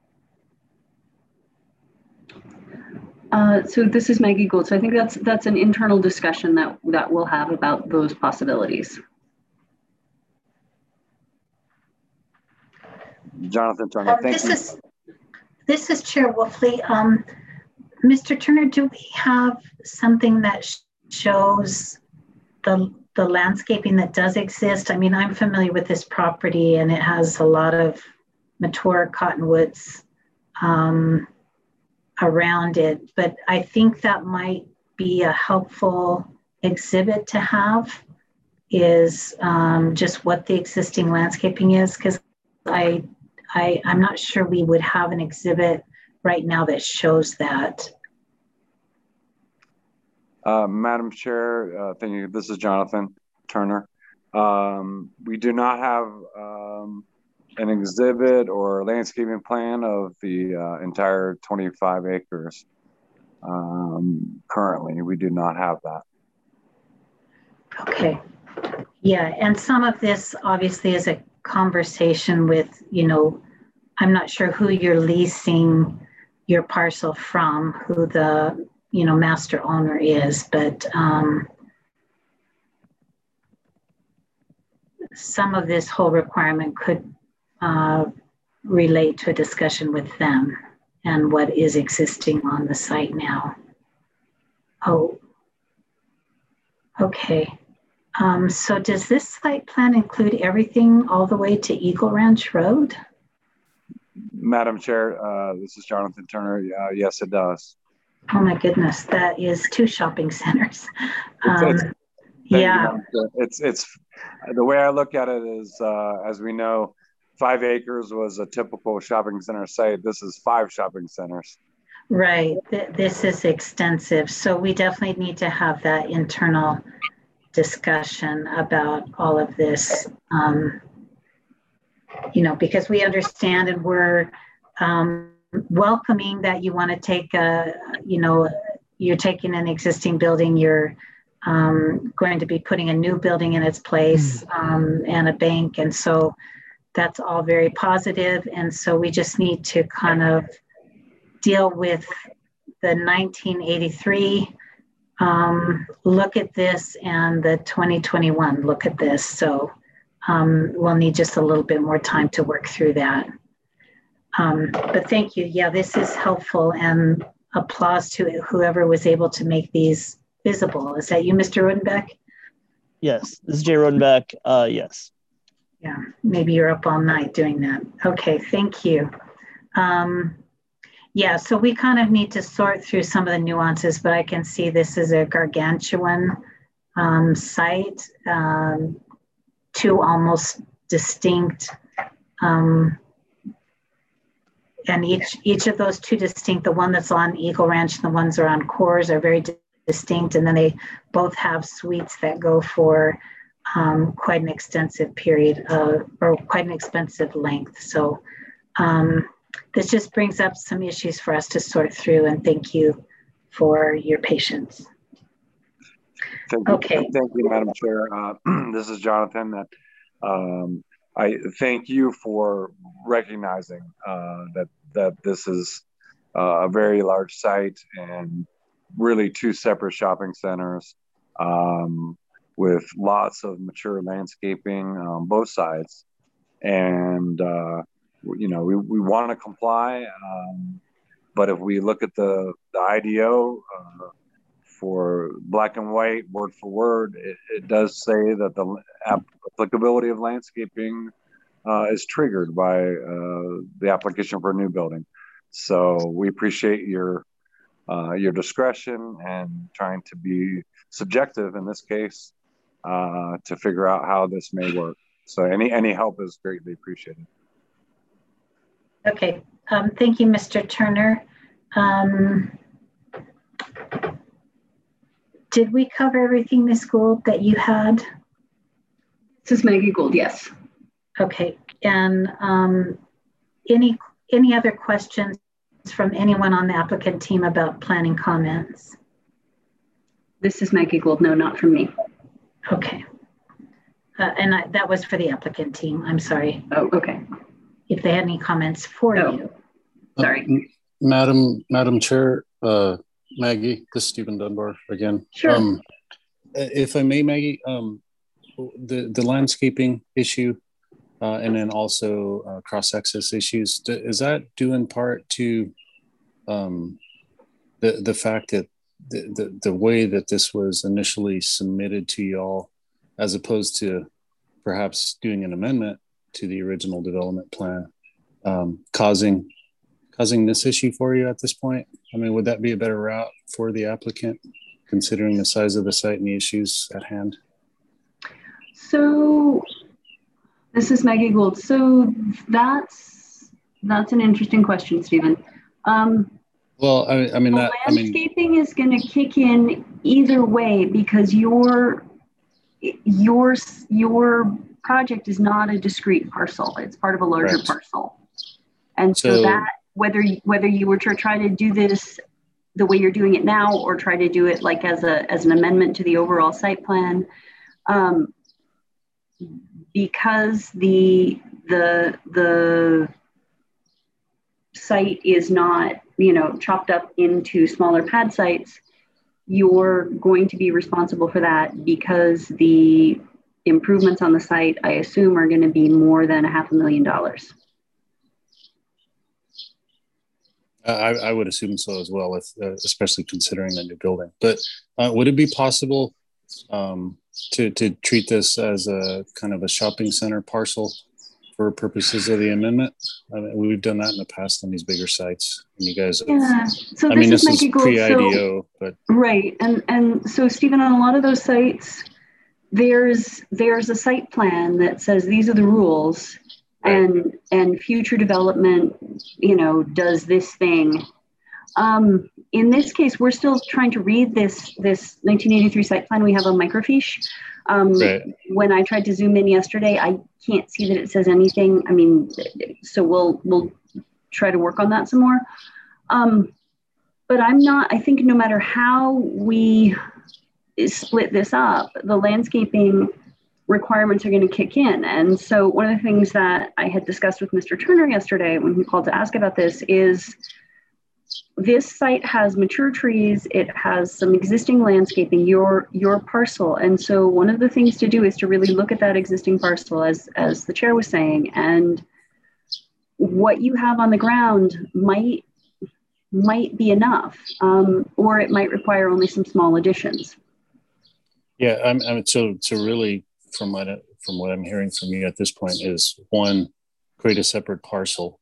Uh, so this is Maggie Gould. So I think that's that's an internal discussion that that we'll have about those possibilities.
Jonathan Turner,
um,
thank
this
you.
Is, this is Chair Wolfley. Um, Mister Turner, do we have something that sh shows the, the landscaping that does exist? I mean, I'm familiar with this property and it has a lot of mature cottonwoods um, around it, but I think that might be a helpful exhibit to have, is um, just what the existing landscaping is, because I, I, I'm not sure we would have an exhibit right now that shows that.
Uh, Madam Chair, uh, thank you. This is Jonathan Turner. Um, we do not have um, an exhibit or landscaping plan of the uh, entire twenty-five acres. Um, currently, we do not have that.
Okay. Yeah, and some of this obviously is a conversation with, you know, I'm not sure who you're leasing your parcel from, who the, you know, master owner is, but um, some of this whole requirement could uh, relate to a discussion with them and what is existing on the site now. Oh, okay. Um, so does this site plan include everything all the way to Eagle Ranch Road?
Madam Chair, uh, this is Jonathan Turner. Uh, yes, it does.
Oh my goodness, that is two shopping centers. Um,
it's, it's,
yeah.
You, it's, it's, the way I look at it is, uh, as we know, five acres was a typical shopping center site. This is five shopping centers.
Right, Th this is extensive. So we definitely need to have that internal discussion about all of this, um, you know, because we understand and we're um, welcoming that you want to take a, you know, you're taking an existing building, you're um, going to be putting a new building in its place um, and a bank. And so that's all very positive. And so we just need to kind of deal with the nineteen eighty-three Um, look at this and the twenty twenty-one look at this. So um, we'll need just a little bit more time to work through that. Um, but thank you. Yeah, this is helpful, and applause to whoever was able to make these visible. Is that you, Mister Rodenbeck?
Yes, this is Jay Rodenbeck. Uh, yes.
Yeah, maybe you're up all night doing that. Okay, thank you. Um, Yeah, so we kind of need to sort through some of the nuances, but I can see this is a gargantuan um, site, um, two almost distinct, um, and each each of those two distinct, the one that's on Eagle Ranch and the ones that are on Coors are very distinct, and then they both have suites that go for um, quite an extensive period of, or quite an expensive length. So. Um, This just brings up some issues for us to sort through, and thank you for your patience.
Thank you.
Okay.
Thank you, Madam Chair. Uh, this is Jonathan. That um, I thank you for recognizing uh, that that this is uh, a very large site and really two separate shopping centers um, with lots of mature landscaping on both sides, and. Uh, You know, we, we want to comply, um, but if we look at the, the I D O uh, for black and white, word for word, it, it does say that the applicability of landscaping uh, is triggered by uh, the application for a new building. So we appreciate your uh, your discretion and trying to be subjective in this case uh, to figure out how this may work. So any any help is greatly appreciated.
Okay, um, thank you, Mister Turner. Um, did we cover everything, Miz Gould, that you had?
This is Maggie Gould, yes.
Okay, and um, any any other questions from anyone on the applicant team about planning comments?
This is Maggie Gould. No, not from me.
Okay. Uh, and I, that was for the applicant team. I'm sorry.
Oh, okay.
If they had any comments for
oh.
you.
Sorry.
Uh, Madam, Madam Chair, uh, Maggie, this is Stephen Dunbar again.
Sure.
Um, if I may, Maggie, um, the, the landscaping issue uh, and then also uh, cross-access issues, is that due in part to um, the, the fact that the, the, the way that this was initially submitted to y'all, as opposed to perhaps doing an amendment to the original development plan, um, causing causing this issue for you at this point? I mean, would that be a better route for the applicant, considering the size of the site and the issues at hand?
So this is Maggie Gould. So that's that's an interesting question, Stephen. Um,
well, I, I mean, that
landscaping
I mean,
is going to kick in either way because your your your project is not a discrete parcel; it's part of a larger right. parcel, and so, so that whether whether you were to try to do this the way you're doing it now, or try to do it like as a as an amendment to the overall site plan. Um, because the the the site is not, you know, chopped up into smaller pad sites, you're going to be responsible for that because the improvements on the site, I assume, are going to be more than a half a million dollars.
I, I would assume so as well, if, uh, especially considering the new building. But uh, would it be possible um, to to treat this as a kind of a shopping center parcel for purposes of the amendment? I mean, we've done that in the past on these bigger sites, and you guys have,
yeah. So
I
this
mean, this
is,
is pre-I D O, so, but
right. And and so Stephen, on a lot of those sites, there's there's a site plan that says these are the rules, right. and and future development, you know, does this thing. Um, in this case, we're still trying to read this this nineteen eighty-three site plan. We have a microfiche. Um, right. When I tried to zoom in yesterday, I can't see that it says anything. I mean, so we'll we'll try to work on that some more. Um, but I'm not. I think no matter how we split this up, the landscaping requirements are going to kick in. And so one of the things that I had discussed with Mister Turner yesterday when he called to ask about this is, this site has mature trees, it has some existing landscaping, your your parcel. And so one of the things to do is to really look at that existing parcel, as, as the chair was saying, and what you have on the ground might, might be enough, um, or it might require only some small additions.
Yeah, I'm, I'm so, so really from what, from what I'm hearing from you at this point is, one, create a separate parcel.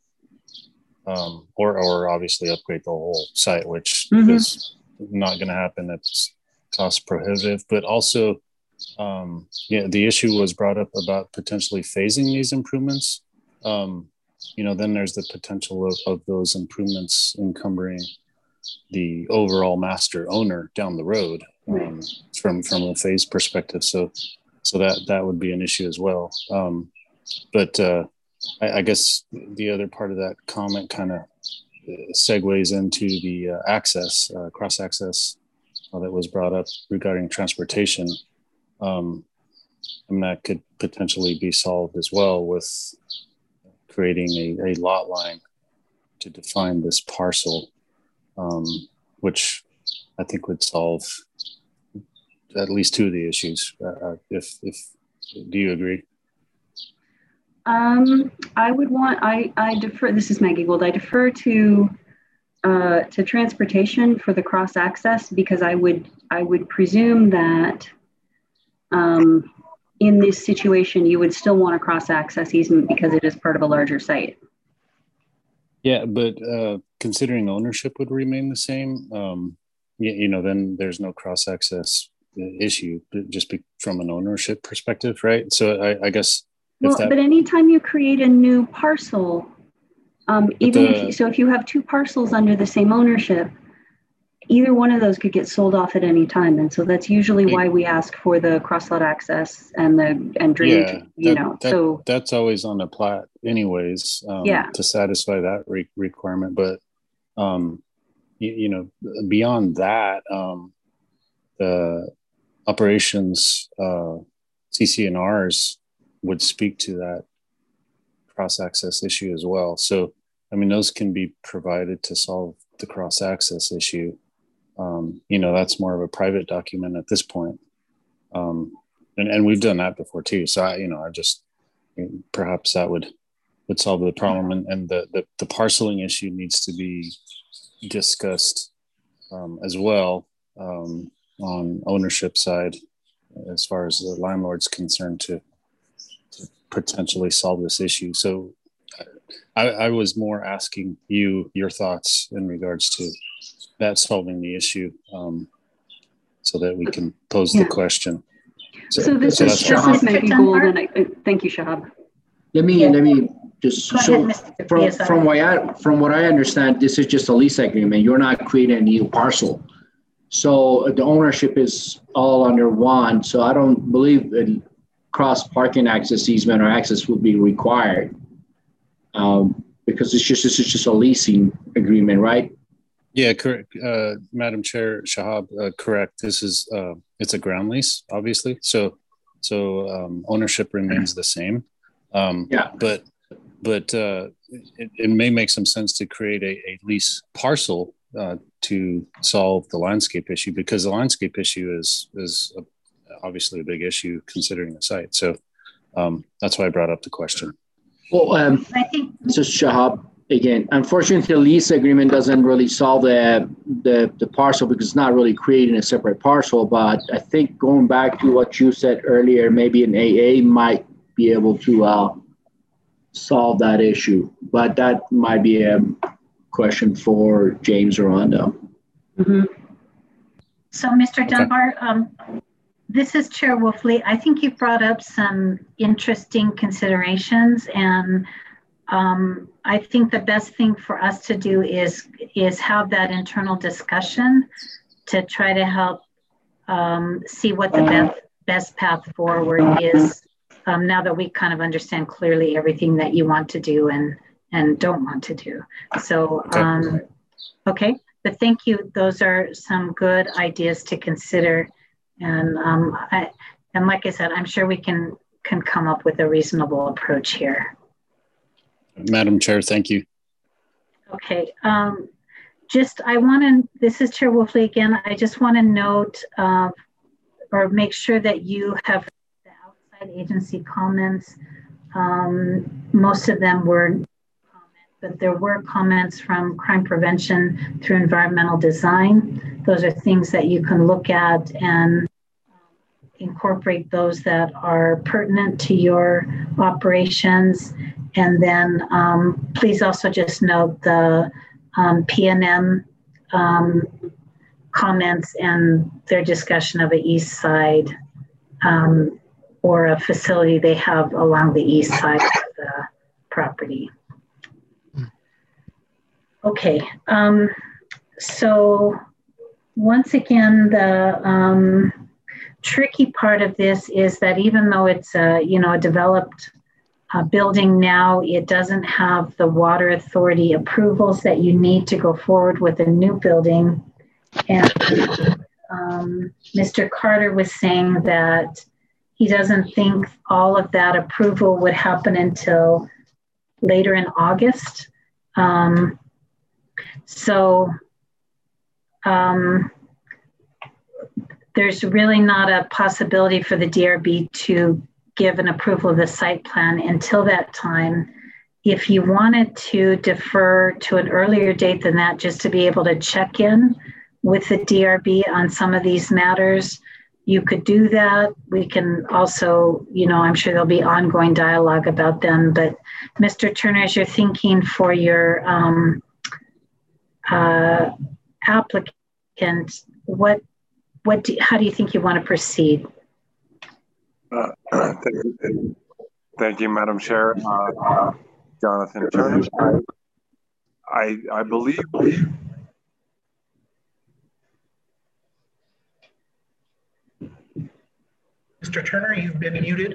Um, or, or obviously upgrade the whole site, which mm-hmm. is not going to happen. That's cost prohibitive. But also, um, yeah, the issue was brought up about potentially phasing these improvements. Um, you know, then there's the potential of, of those improvements encumbering the overall master owner down the road um, from from a phase perspective. So, so that that would be an issue as well. Um, but uh, I, I guess the other part of that comment kind of segues into the uh, access, uh, cross access uh, that was brought up regarding transportation. Um, and that could potentially be solved as well with creating a, a lot line to define this parcel, um, which I think would solve at least two of the issues. Uh, if, if, do you agree?
Um, I would want, I, I defer, this is Maggie Gould, I defer to uh, to transportation for the cross access, because I would, I would presume that um, in this situation, you would still want a cross access easement because it is part of a larger site.
Yeah, but uh, considering ownership would remain the same, um, you, you know, then there's no cross access issue just be, from an ownership perspective, right? So I, I guess
Well,
that,
but anytime you create a new parcel, um, even the, if you, so if you have two parcels under the same ownership, either one of those could get sold off at any time. And so that's usually why we ask for the cross-lot access and the and drainage, yeah, you
that,
know,
that,
so.
That's always on the plat anyways, um,
yeah.
to satisfy that re requirement. But Um, you, you know, beyond that, um, the operations uh, C C N Rs would speak to that cross-access issue as well. So, I mean, those can be provided to solve the cross-access issue. Um, you know, that's more of a private document at this point. Um, and, and we've done that before too. So, I, you know, I just, perhaps that would, would solve the problem. And, and the, the, the parceling issue needs to be discussed um, as well um, on ownership side, as far as the landlord's concerned, to, to potentially solve this issue. So I, I was more asking you your thoughts in regards to that solving the issue, um, so that we can pose yeah. the question.
So, so this so is this is Maggie Gould, and I, I, thank you, Shahab.
Let me yeah. let me just so ahead, from from what I from what I understand, this is just a lease agreement. You're not creating a new parcel, so the ownership is all under one. So I don't believe that cross parking access easement or access would be required, um, because it's just this is just a leasing agreement, right?
Yeah, correct, uh, Madam Chair Shahab. Uh, correct. This is uh, it's a ground lease, obviously. So, so um, ownership remains the same. Um,
yeah.
But, but uh, it, it may make some sense to create a, a lease parcel uh, to solve the landscape issue, because the landscape issue is is a, obviously a big issue considering the site. So um, that's why I brought up the question.
Well, um, I think this is Shahab. Again, unfortunately, the lease agreement doesn't really solve the, the the parcel because it's not really creating a separate parcel. But I think going back to what you said earlier, maybe an A A might be able to uh, solve that issue. But that might be a question for James or Rhonda.
Mm-hmm. So, Mister Dunbar, um, this is Chair Wolfley. I think you brought up some interesting considerations, and Um, I think the best thing for us to do is is have that internal discussion to try to help um, see what the best best path forward is. Um, now that we kind of understand clearly everything that you want to do and and don't want to do. So, um, okay. But thank you. Those are some good ideas to consider. And um, I, and like I said, I'm sure we can can come up with a reasonable approach here.
Madam Chair, thank you.
Okay, um, just I want to, this is Chair Wolfley again, I just want to note uh, or make sure that you have the outside agency comments. Um, most of them were comments, but there were comments from crime prevention through environmental design. Those are things that you can look at and incorporate those that are pertinent to your operations. And then um, please also just note the um, P and M um, comments and their discussion of an east side um, or a facility they have along the east side of the property. Okay, um, so once again, the um, tricky part of this is that even though it's a, you know, a developed Uh, building now, it doesn't have the water authority approvals that you need to go forward with a new building. And um, Mister Carter was saying that he doesn't think all of that approval would happen until later in August. Um, so um, there's really not a possibility for the D R B to give an approval of the site plan until that time. If you wanted to defer to an earlier date than that, just to be able to check in with the D R B on some of these matters, you could do that. We can also, you know, I'm sure there'll be ongoing dialogue about them, but Mister Turner, as you're thinking for your um, uh, applicant, what, what do, how do you think you want to proceed?
Uh, thank, you, thank you, Madam Chair. Uh, Jonathan Turner. I I believe.
Mister Turner, you've been muted.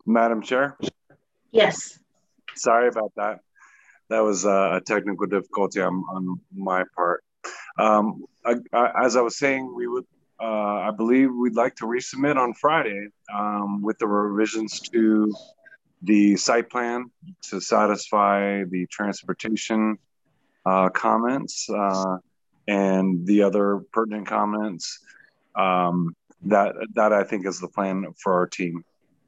Madam Chair?
Yes.
Sorry about that. That was uh, a technical difficulty on, on my part. Um, I, I, as I was saying, we would, uh, I believe we'd like to resubmit on Friday um, with the revisions to the site plan to satisfy the transportation uh, comments uh, and the other pertinent comments. Um, that, that I think is the plan for our team.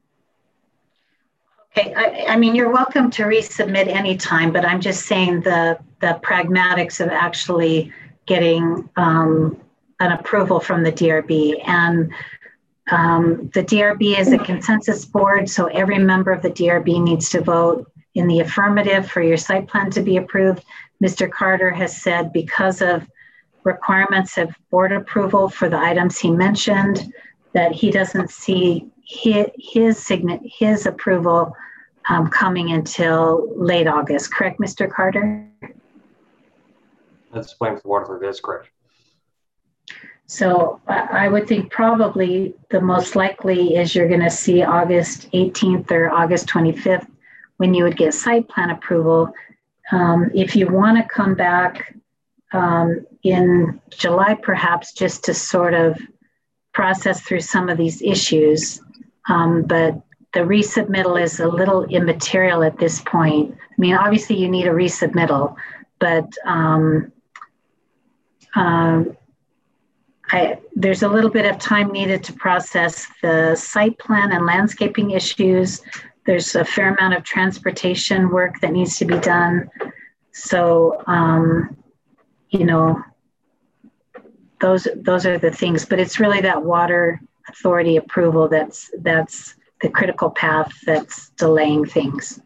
Okay, I, I mean, you're welcome to resubmit anytime, but I'm just saying the, the pragmatics of actually getting um, an approval from the D R B. And um, the D R B is a consensus board, so every member of the D R B needs to vote in the affirmative for your site plan to be approved. Mister Carter has said because of requirements of board approval for the items he mentioned, that he doesn't see his, his, sign his approval um, coming until late August. Correct, Mister Carter?
That's the plan for Waterford. That's correct.
So I would think probably the most likely is you're going to see August eighteenth or August twenty-fifth when you would get site plan approval. Um, if you want to come back um, in July, perhaps just to sort of process through some of these issues, um, but the resubmittal is a little immaterial at this point. I mean, obviously you need a resubmittal, but um, um, I, there's a little bit of time needed to process the site plan and landscaping issues. There's a fair amount of transportation work that needs to be done. So, um, you know, those those are the things, but it's really that water authority approval that's that's the critical path that's delaying things.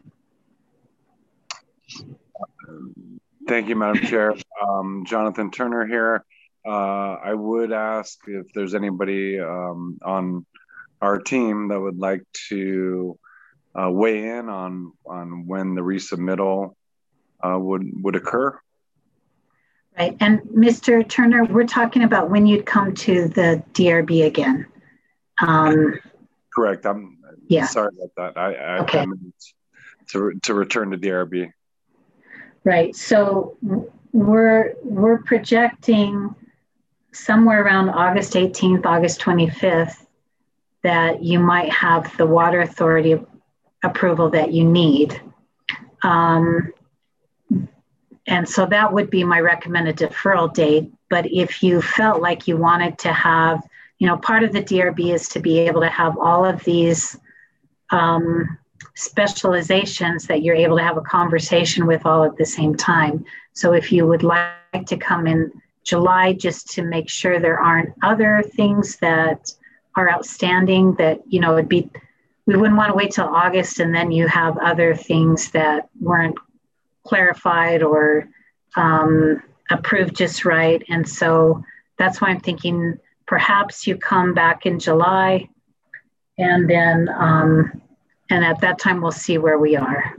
Thank you, Madam Chair. Um, Jonathan Turner here. Uh, I would ask if there's anybody um, on our team that would like to uh, weigh in on on when the resubmittal uh, would would occur.
Right, and Mister Turner, we're talking about when you'd come to the D R B again. Um,
Correct. I'm
yeah.
sorry about that. I, I
okay.
to to return to D R B.
Right. So we're we're projecting somewhere around August eighteenth, August twenty-fifth, that you might have the water authority approval that you need. Um, and so that would be my recommended deferral date. But if you felt like you wanted to have, you know, part of the D R B is to be able to have all of these um, specializations that you're able to have a conversation with all at the same time. So if you would like to come in July just to make sure there aren't other things that are outstanding, that, you know, it'd be, we wouldn't want to wait till August and then you have other things that weren't clarified or um, approved just right. And so that's why I'm thinking perhaps you come back in July and then, um, and at that time we'll see where we are.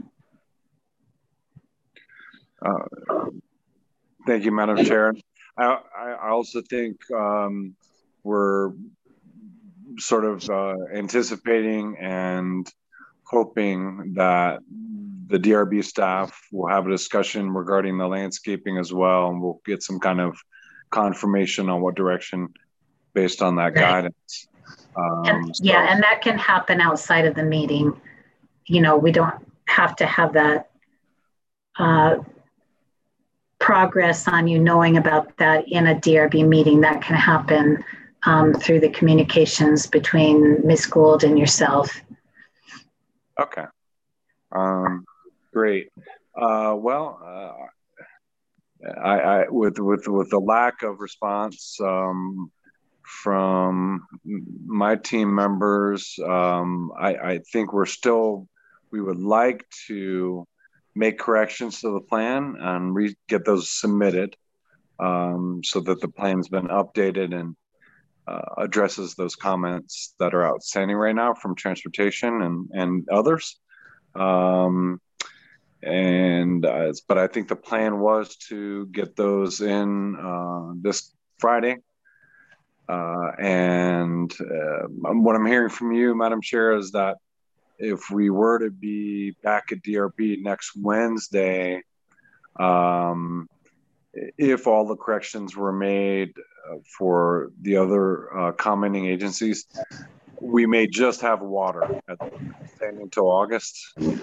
Uh, thank you, Madam Chair. I, I also think um, we're sort of uh, anticipating and hoping that the D R B staff will have a discussion regarding the landscaping as well, and we'll get some kind of confirmation on what direction based on that right. guidance. Um,
and, so. Yeah, and that can happen outside of the meeting. You know, we don't have to have that uh, progress on you knowing about that in a D R B meeting. That can happen um, through the communications between Miz Gould and yourself.
Okay. Um, great. Uh, well, uh, I, I with with with the lack of response um, from my team members, um, I, I think we're still. We would like to make corrections to the plan and re get those submitted um, so that the plan's been updated and uh, addresses those comments that are outstanding right now from transportation and and others. Um, and uh, but I think the plan was to get those in uh, this Friday. Uh, and uh, what I'm hearing from you, Madam Chair, is that if we were to be back at D R B next Wednesday, um, if all the corrections were made uh, for the other uh, commenting agencies, we may just have water at the, until August.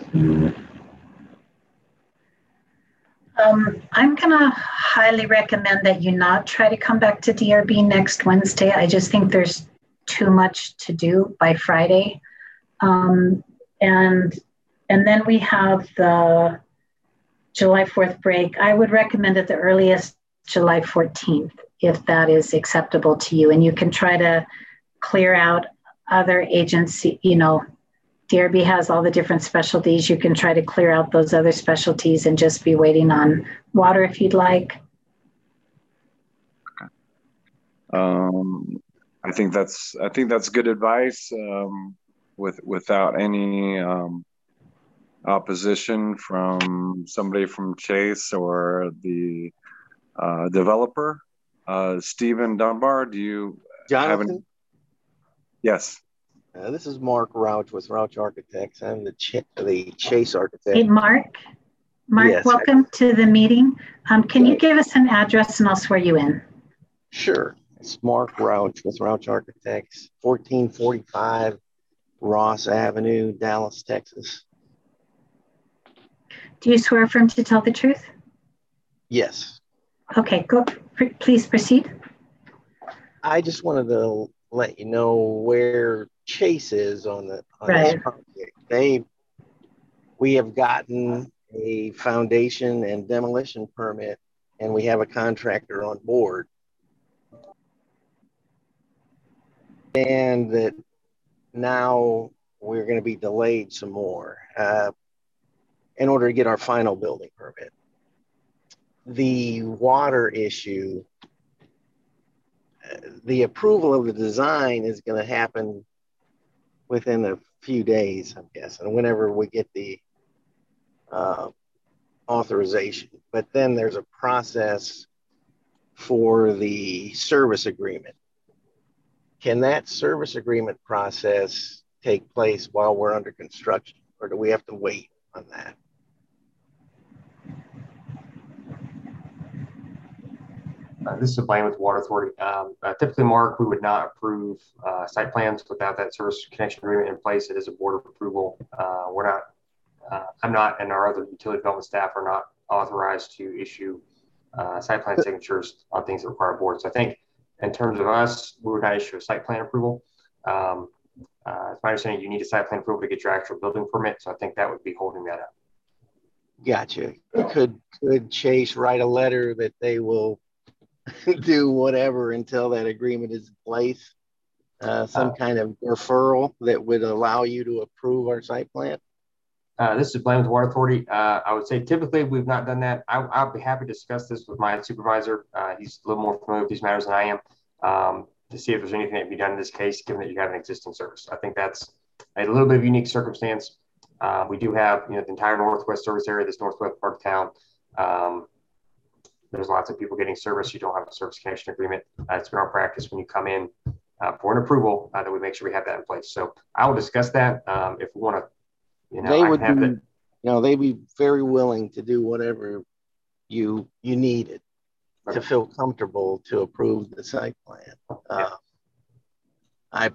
Um, I'm going to highly recommend that you not try to come back to D R B next Wednesday. I just think there's too much to do by Friday. Um, and, and then we have the July fourth break. I would recommend at the earliest July fourteenth, if that is acceptable to you. And you can try to clear out other agency, you know, D R B has all the different specialties. You can try to clear out those other specialties and just be waiting on water if you'd like.
Um, I think that's I think that's good advice. Um, with without any um, opposition from somebody from Chase or the uh, developer, uh, Stephen Dunbar. Do you
Jonathan?
have any? Yes.
Uh, this is Mark Rauch with Rauch Architects. I'm the Ch the Chase architect.
Hey, Mark. Mark,
yes,
welcome I... to the meeting. Um, can you give us an address and I'll swear you in?
Sure. It's Mark Rauch with Rauch Architects, fourteen forty-five Ross Avenue, Dallas, Texas.
Do you swear affirm to tell the truth?
Yes.
Okay, go. Please proceed.
I just wanted to let you know where Chase is on the on
right.
this project. They, we have gotten a foundation and demolition permit, and we have a contractor on board. And that now we're going to be delayed some more uh, in order to get our final building permit. The water issue, uh, the approval of the design is going to happen within a few days, I'm guessing, whenever we get the uh, authorization. But then there's a process for the service agreement. Can that service agreement process take place while we're under construction, or do we have to wait on that?
Uh, this is Blaine with Water Authority. Um, uh, typically, Mark, we would not approve uh, site plans without that service connection agreement in place. It is a board of approval. Uh, we're not, uh, I'm not, and our other utility development staff are not authorized to issue uh, site plan signatures on things that require board. So I think in terms of us, we would not issue a site plan approval. Um, uh, it's my understanding you need a site plan approval to get your actual building permit. So I think that would be holding that up.
Gotcha. Could, could Chase write a letter that they will do whatever until that agreement is in place? Uh, some uh, kind of referral that would allow you to approve our site plan?
Uh, this is Blaine with Water Authority. Uh, I would say typically we've not done that. I, I'll be happy to discuss this with my supervisor. Uh, he's a little more familiar with these matters than I am, um, to see if there's anything that can be done in this case, given that you have an existing service. I think that's a little bit of a unique circumstance. Uh, we do have, you know, the entire Northwest service area, this Northwest part of town. Um, there's lots of people getting service. You don't have a service connection agreement. Uh, it's been our practice when you come in uh, for an approval uh, that we make sure we have that in place. So I will discuss that um, if we want to. You know,
they
I
would
have
be,
it.
you know, they'd be very willing to do whatever you you needed okay. to feel comfortable to approve the site plan. Uh, yeah. I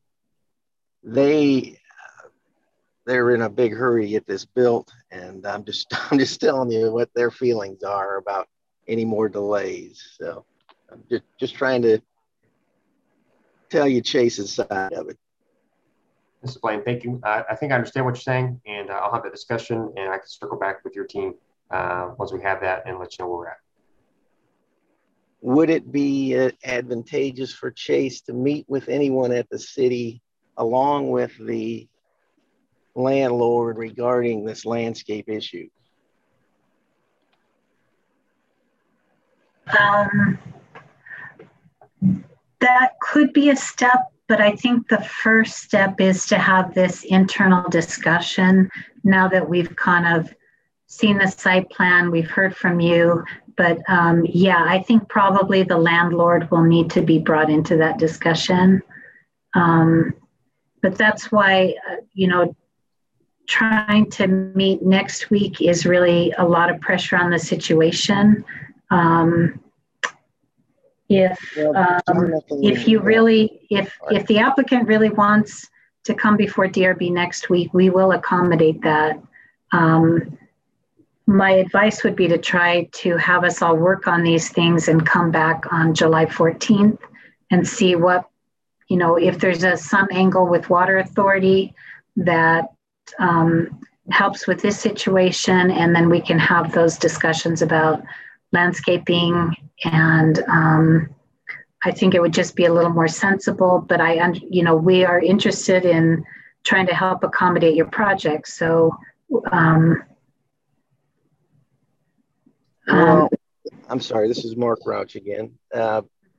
they they're in a big hurry to get this built, and I'm just I'm just telling you what their feelings are about any more delays. So I'm just just trying to tell you Chase's side of it.
Mister Blaine, thank you. Uh, I think I understand what you're saying, and uh, I'll have that discussion, and I can circle back with your team uh, once we have that and let you know where we're at.
Would it be uh, advantageous for Chase to meet with anyone at the city along with the landlord regarding this landscape issue?
Um, that could be a step. But I think the first step is to have this internal discussion now that we've kind of seen the site plan, we've heard from you. But um, yeah, I think probably the landlord will need to be brought into that discussion. Um, but that's why, uh, you know, trying to meet next week is really a lot of pressure on the situation. Um, if um, if you really, if if the applicant really wants to come before D R B next week, we will accommodate that. Um, my advice would be to try to have us all work on these things and come back on July fourteenth and see what, you know, if there's a some angle with Water Authority that um, helps with this situation, and then we can have those discussions about landscaping. And um, I think it would just be a little more sensible, but I, you know, we are interested in trying to help accommodate your project. So, um,
well,
um,
I'm sorry, this is Mark Rauch again. Uh,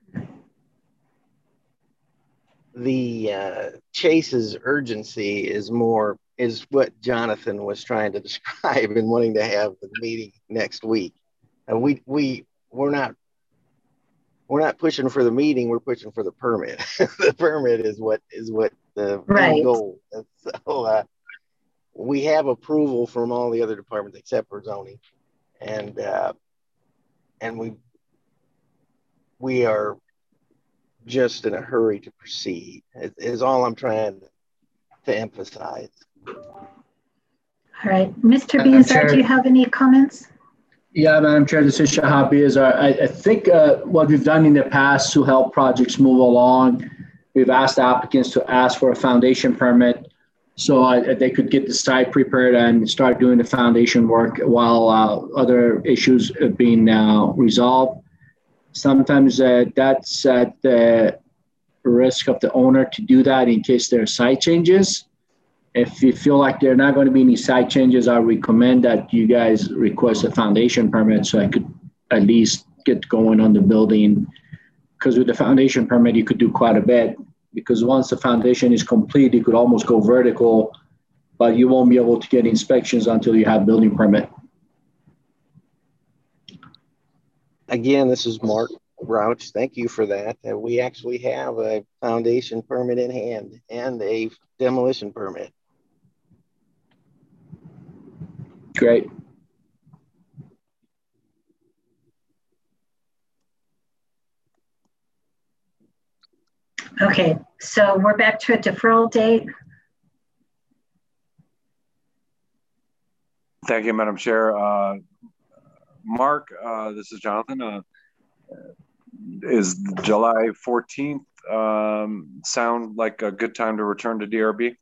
the uh, Chase's urgency is more, is what Jonathan was trying to describe in wanting to have the meeting next week. And we, we, we're not, we're not pushing for the meeting, we're pushing for the permit. The permit is what, is what the
right.
goal. And so uh, we have approval from all the other departments except for zoning. And, uh, and we, we are just in a hurry to proceed is, is all I'm trying to emphasize.
All right, Mister Biazar, do you have any comments?
Yeah, Madam Chair, this is Shahab Biazar. I, I think uh, what we've done in the past to help projects move along, we've asked applicants to ask for a foundation permit so uh, they could get the site prepared and start doing the foundation work while uh, other issues are being uh, resolved. Sometimes uh, that's at the risk of the owner to do that in case there are site changes. If you feel like there are not going to be any site changes, I recommend that you guys request a foundation permit so I could at least get going on the building. Because with the foundation permit, you could do quite a bit. Because once the foundation is complete, you could almost go vertical, but you won't be able to get inspections until you have building permit.
Again, this is Mark Rauch. Thank you for that. Uh, we actually have a foundation permit in hand and a demolition permit.
Great.
Okay, so we're back to a deferral date.
Thank you, Madam Chair. Uh, Mark, uh, this is Jonathan. Uh, is July fourteenth um, sound like a good time to return to D R B?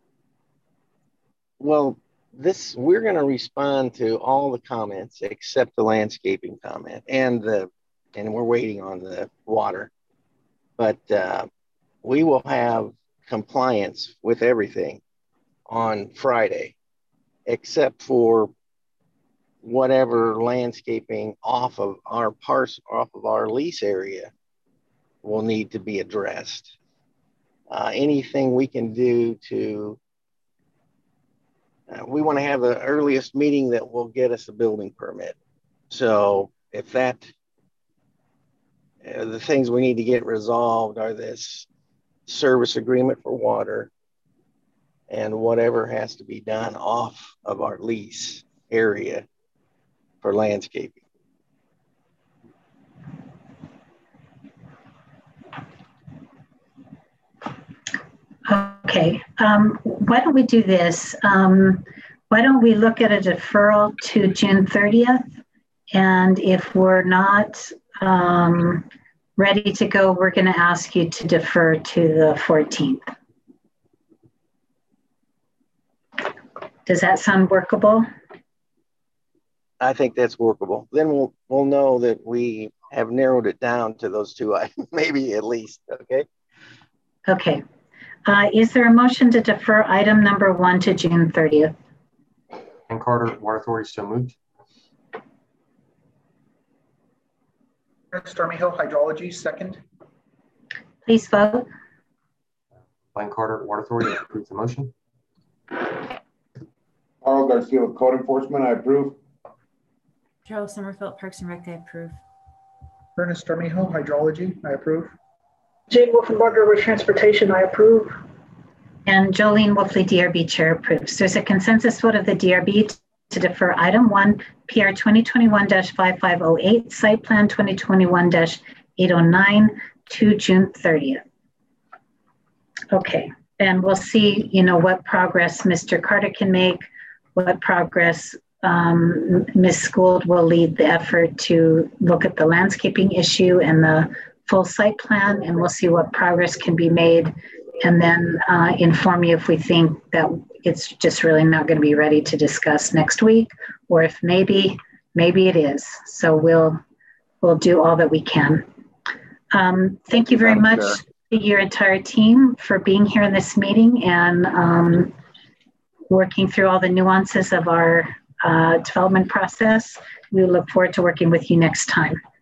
Well, this we're going to respond to all the comments except the landscaping comment and the, and we're waiting on the water. But uh, we will have compliance with everything on Friday, except for whatever landscaping off of our parcel, off of our lease area will need to be addressed. Uh, anything we can do to, uh, we want to have the earliest meeting that will get us a building permit. So if that, uh, the things we need to get resolved are this service agreement for water and whatever has to be done off of our lease area for landscaping.
Okay, um, why don't we do this? Um, why don't we look at a deferral to June thirtieth? And if we're not um, ready to go, we're going to ask you to defer to the fourteenth. Does that sound workable?
I think that's workable. Then we'll we'll know that we have narrowed it down to those two items, maybe at least. Okay.
Okay. Uh, is there a motion to defer item number one to June thirtieth?
And Carter, Water Authority, so moved.
Armijo, Hydrology, second.
Please vote.
Blaine Carter, Water Authority, approve the motion.
Carl Garcia with Code Enforcement, I approve.
Charles Sommerfeld, Parks and Rec, I approve.
Ernest Armijo, Hydrology, I approve.
Jane Wolfenbarger with Transportation, I approve.
And Jolene Wolfley, D R B Chair, approves. There's a consensus vote of the D R B to defer item one, P R twenty twenty-one dash five five oh eight, Site Plan twenty twenty-one dash eight oh nine to June thirtieth. Okay, and we'll see, you know, what progress Mister Carter can make, what progress um, Miz Gould will lead the effort to look at the landscaping issue and the full site plan, and we'll see what progress can be made, and then uh, inform you if we think that it's just really not going to be ready to discuss next week, or if maybe, maybe it is. So we'll, we'll do all that we can. Um, thank you very much to your entire team for being here in this meeting and um, working through all the nuances of our uh, development process. We look forward to working with you next time.